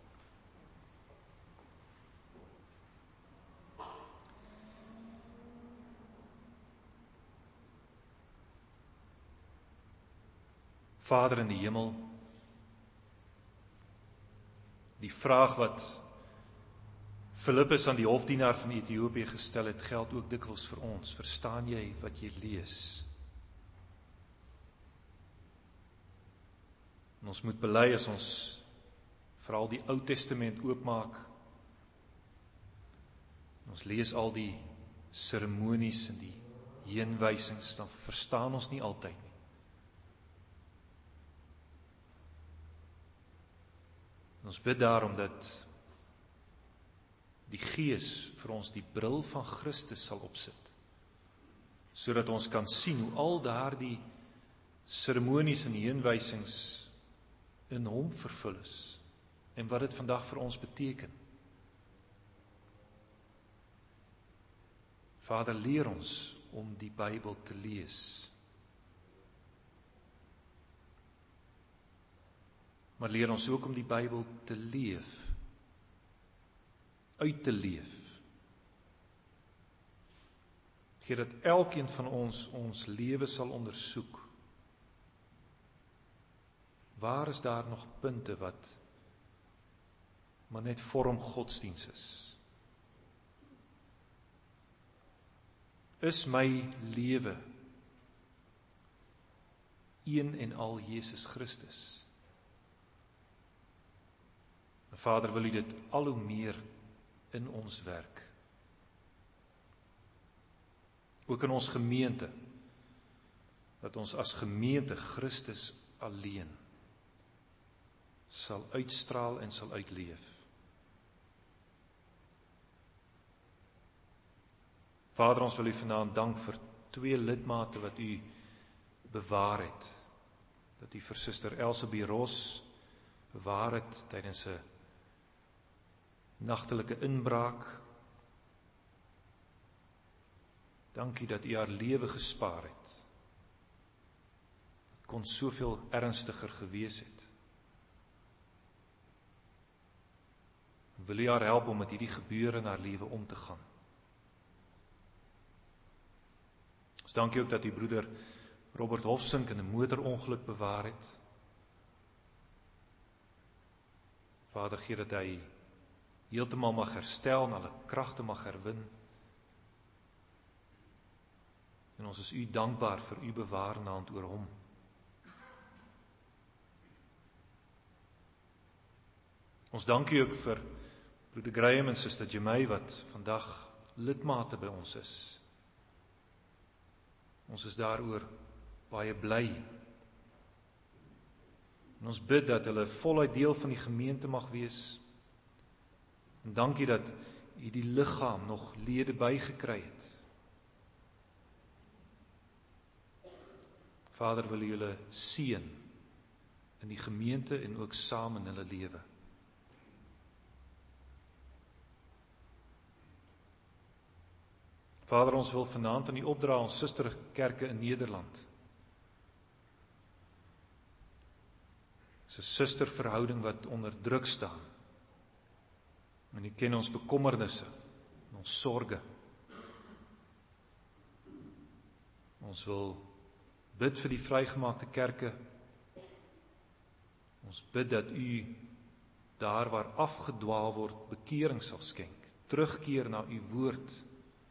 Vader in die hemel, die vraag wat Filippus aan die hofdienaar van Ethiopië gestel het, geld ook dikwels vir ons. Verstaan jy wat jy lees? En ons moet bely as ons veral die Ou Testament oopmaak. Ons lees al die seremonies en die heenwysings, dan verstaan ons nie altyd nie. Ons bid daarom dat die Gees vir ons die bril van Christus sal opsit, sodat ons kan sien hoe al daardie seremonies en heenwysings in hom vervul is, en wat dit vandag vir ons beteken. Vader, leer ons om die Bybel te lees, maar leer ons ook om die Bybel te leef, uit te leef. Gee dat elkeen van ons lewe sal ondersoek. Waar is daar nog punte wat maar net vorm godsdiens is? Is my lewe een en al Jesus Christus? Vader, wil U dit al hoe meer in ons werk. Ook in ons gemeente, dat ons as gemeente Christus alleen sal uitstraal en sal uitleef. Vader, ons wil U vanaand dank vir 2 lidmate wat U bewaar het. Dat U vir Suster Elsabie Ros bewaar het tydens 'n nagtelike inbraak. Dankie dat U haar lewe gespaar het. Het kon soveel ernstiger gewees het. Wil U haar help om met hierdie gebeure in haar lewe om te gaan. Ons dankie ook dat U broeder Robert Hofsink in 'n motorongeluk bewaar het. Vader, gee dat hy heeltemal mag herstel en alle kragte mag herwin. En ons is U dankbaar vir U bewarende hand oor hom. Ons dank U ook vir broeder Graham en Suster Jemay wat vandag lidmate by ons is. Ons is daaroor baie bly. En ons bid dat hulle voluit deel van die gemeente mag wees. En dankie dat U die liggaam nog lede bygekry het. Vader, wil U hulle seën in die gemeente en ook saam in hulle lewe. Vader, ons wil vanaand aan U opdra ons susterkerke in Nederland. Dis 'n susterverhouding wat onder druk staan. En U ken ons bekommernisse, ons sorge. Ons wil bid vir die vrygemaakte kerke. Ons bid dat U daar waar afgedwaal word, bekering sal skenk. Terugkeer na U woord.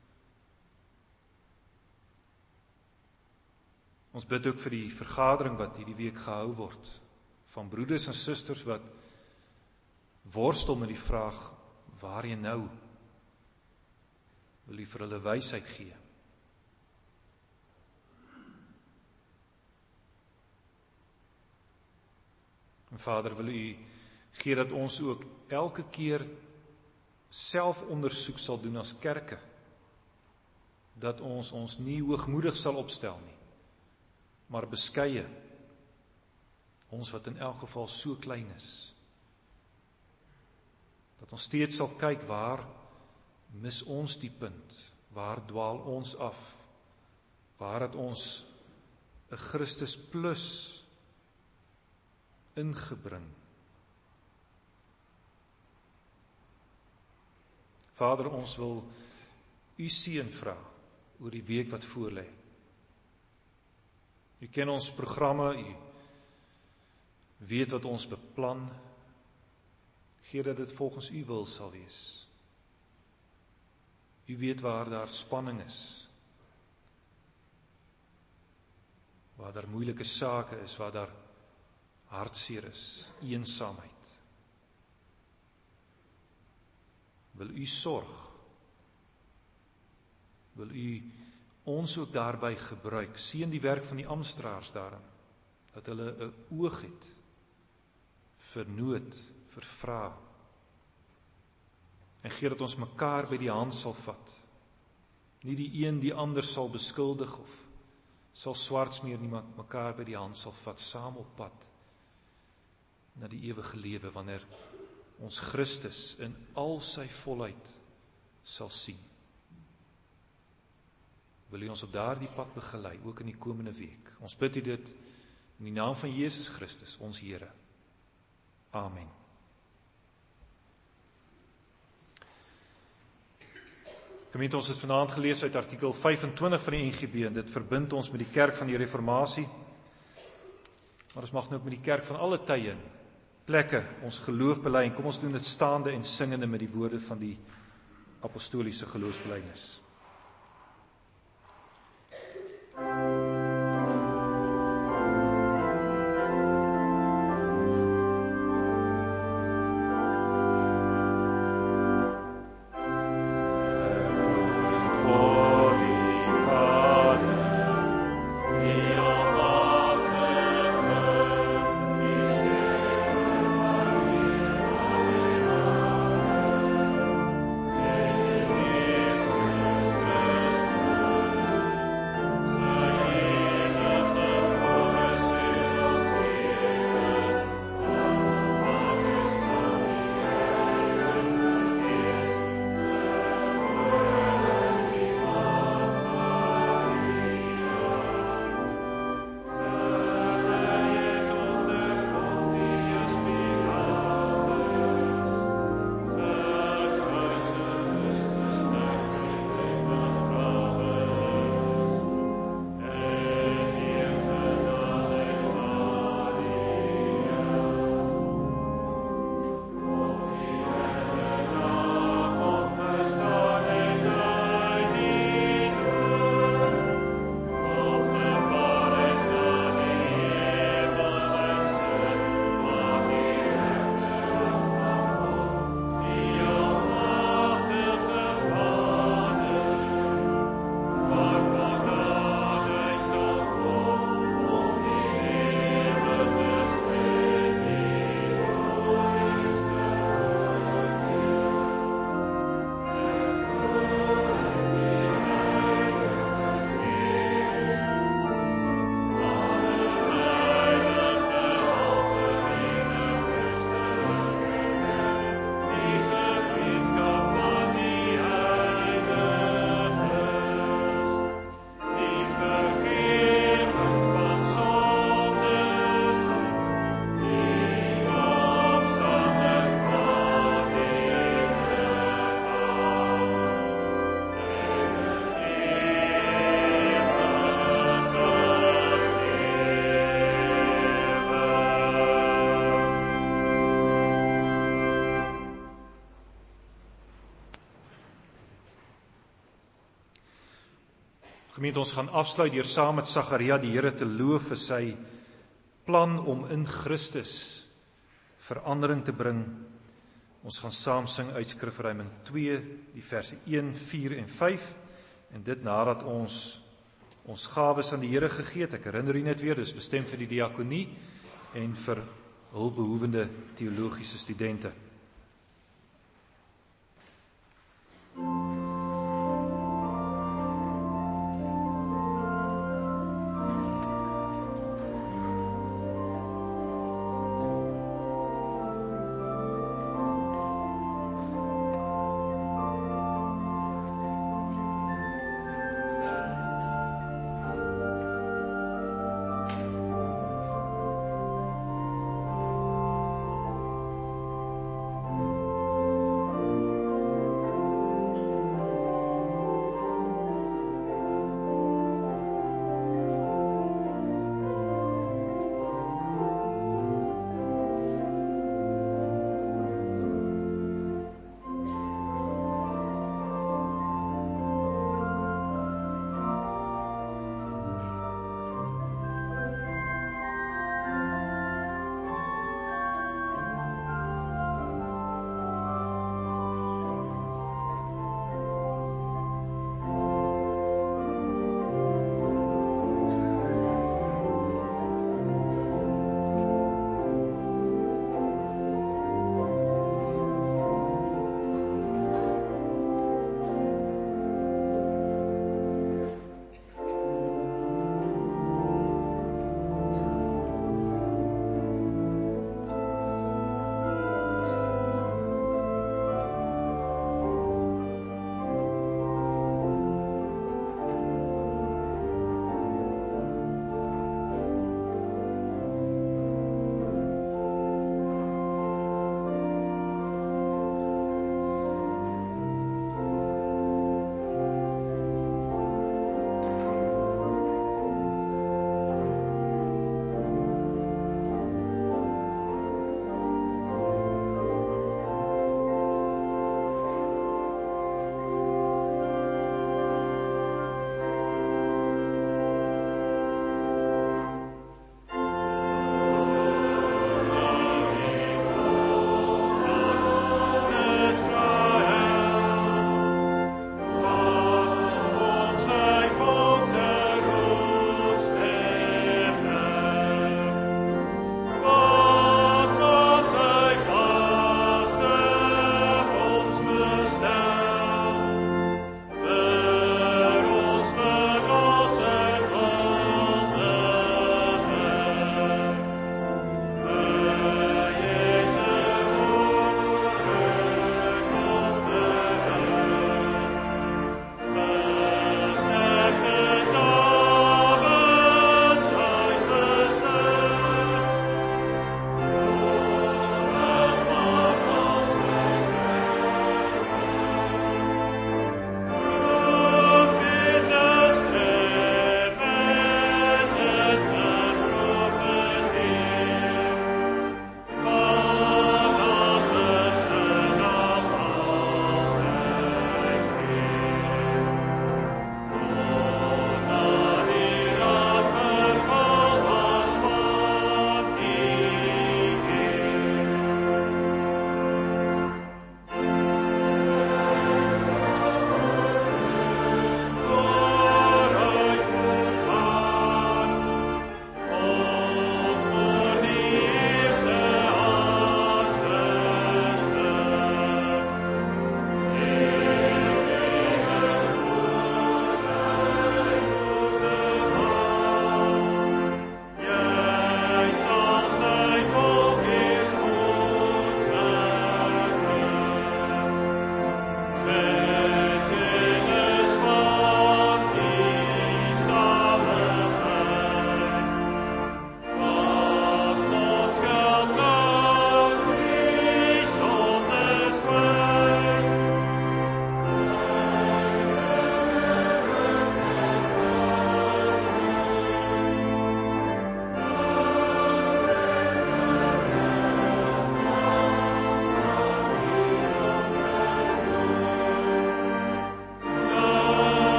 Ons bid ook vir die vergadering wat hierdie week gehou word, van broeders en susters wat worstel met die vraag, waarheen nou? Wil U vir hulle wysheid gee? En Vader, wil U gee dat ons ook elke keer selfondersoek sal doen as kerke. dat ons ons nie hoogmoedig sal opstel nie, maar beskeie, ons wat in elk geval so klein is, dat ons steeds sal kyk waar mis ons die punt, waar dwaal ons af, waar het ons 'n Christus plus ingebring. Vader, ons wil U seën vra oor die week wat voorlê. U ken ons programme, U weet wat ons beplan. Gee dat dit volgens U wil sal wees. U weet waar daar spanning is, waar daar moeilike sake is, waar daar hartseer is, eensaamheid. Wil U sorg? Wil U ons ook daarby gebruik? Seën die werk van die amptenare daarin, dat hulle 'n oog het vir nood, vir vrae. En gee dat ons mekaar by die hand sal vat. Nie die een die ander sal beskuldig of sal swartsmeer nie, maar mekaar by die hand sal vat, saam op pad na die ewige lewe, wanneer ons Christus in al sy volheid sal sien. Wil U ons op daardie pad begelei, ook in die komende week. Ons bid U dit in die naam van Jesus Christus, ons Here. Amen. Gemeente, ons het vanaand gelees uit artikel 25 van die NGB, en dit verbind ons met die kerk van die Reformatie. Maar ons mag nou ook met die kerk van alle tye en plekke ons geloof bely, en kom ons doen dit staande en singende met die woorde van die apostoliese geloofsbelijdenis. Gemeente, ons gaan afsluit deur saam met Sagaria die Here te loof vir sy plan om in Christus verandering te bring. Ons gaan saam sing uit Skrifruiming 2, die verse 1, 4 en 5, en dit nadat ons gawes aan die Here gegee het. Ek herinner u net weer, dis bestem vir die diakonie en vir hulpbehoevende teologiese studente.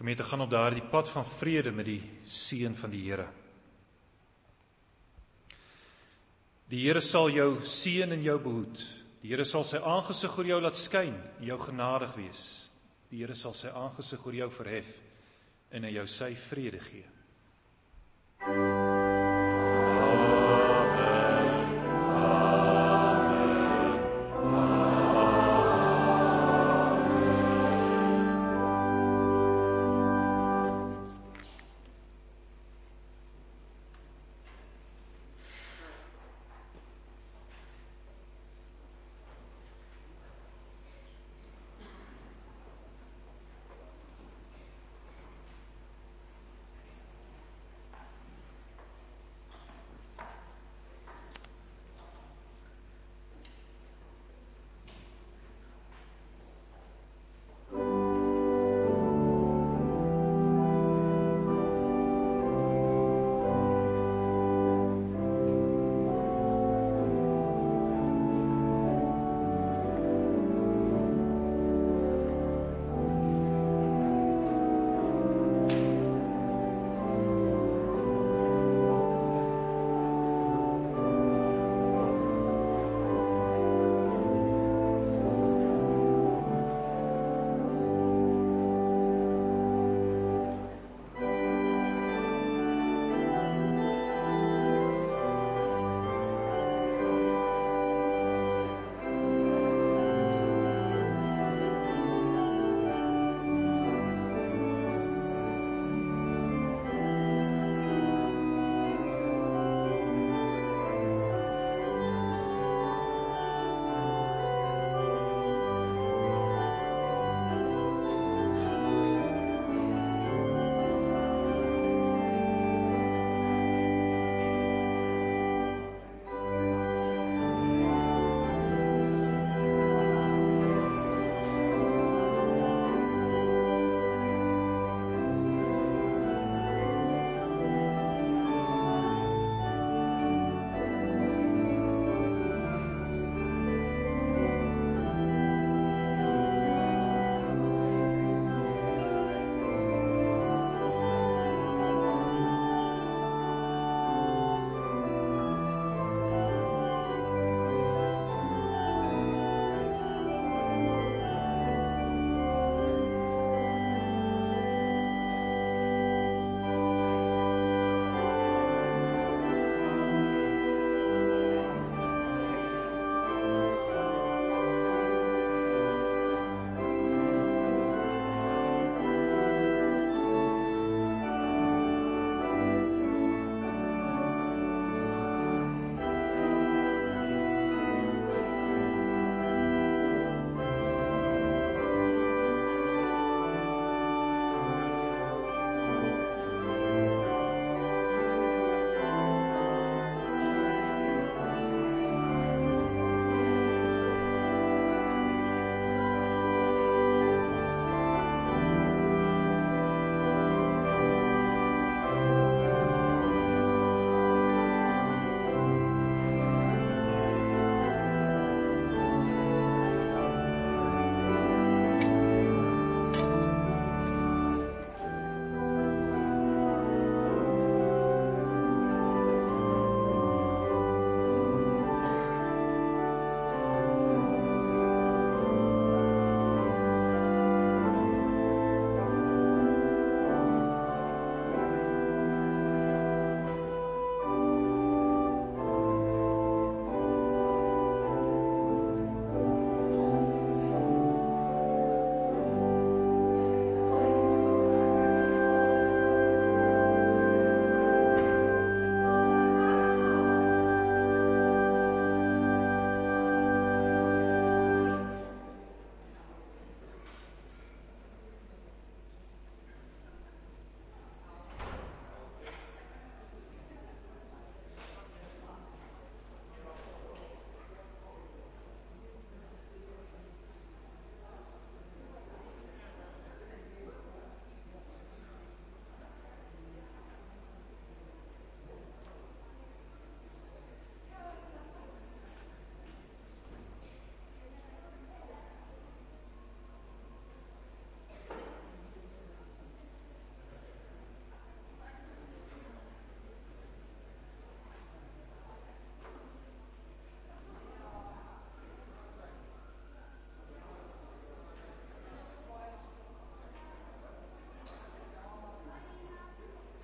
mee te gaan op daardie pad van vrede met die seën van die Here. Die Here sal jou seën en jou behoed. Die Here sal sy aangesig oor jou laat skyn en jou genadig wees. Die Here sal sy aangesig oor jou verhef en aan jou sy vrede gee.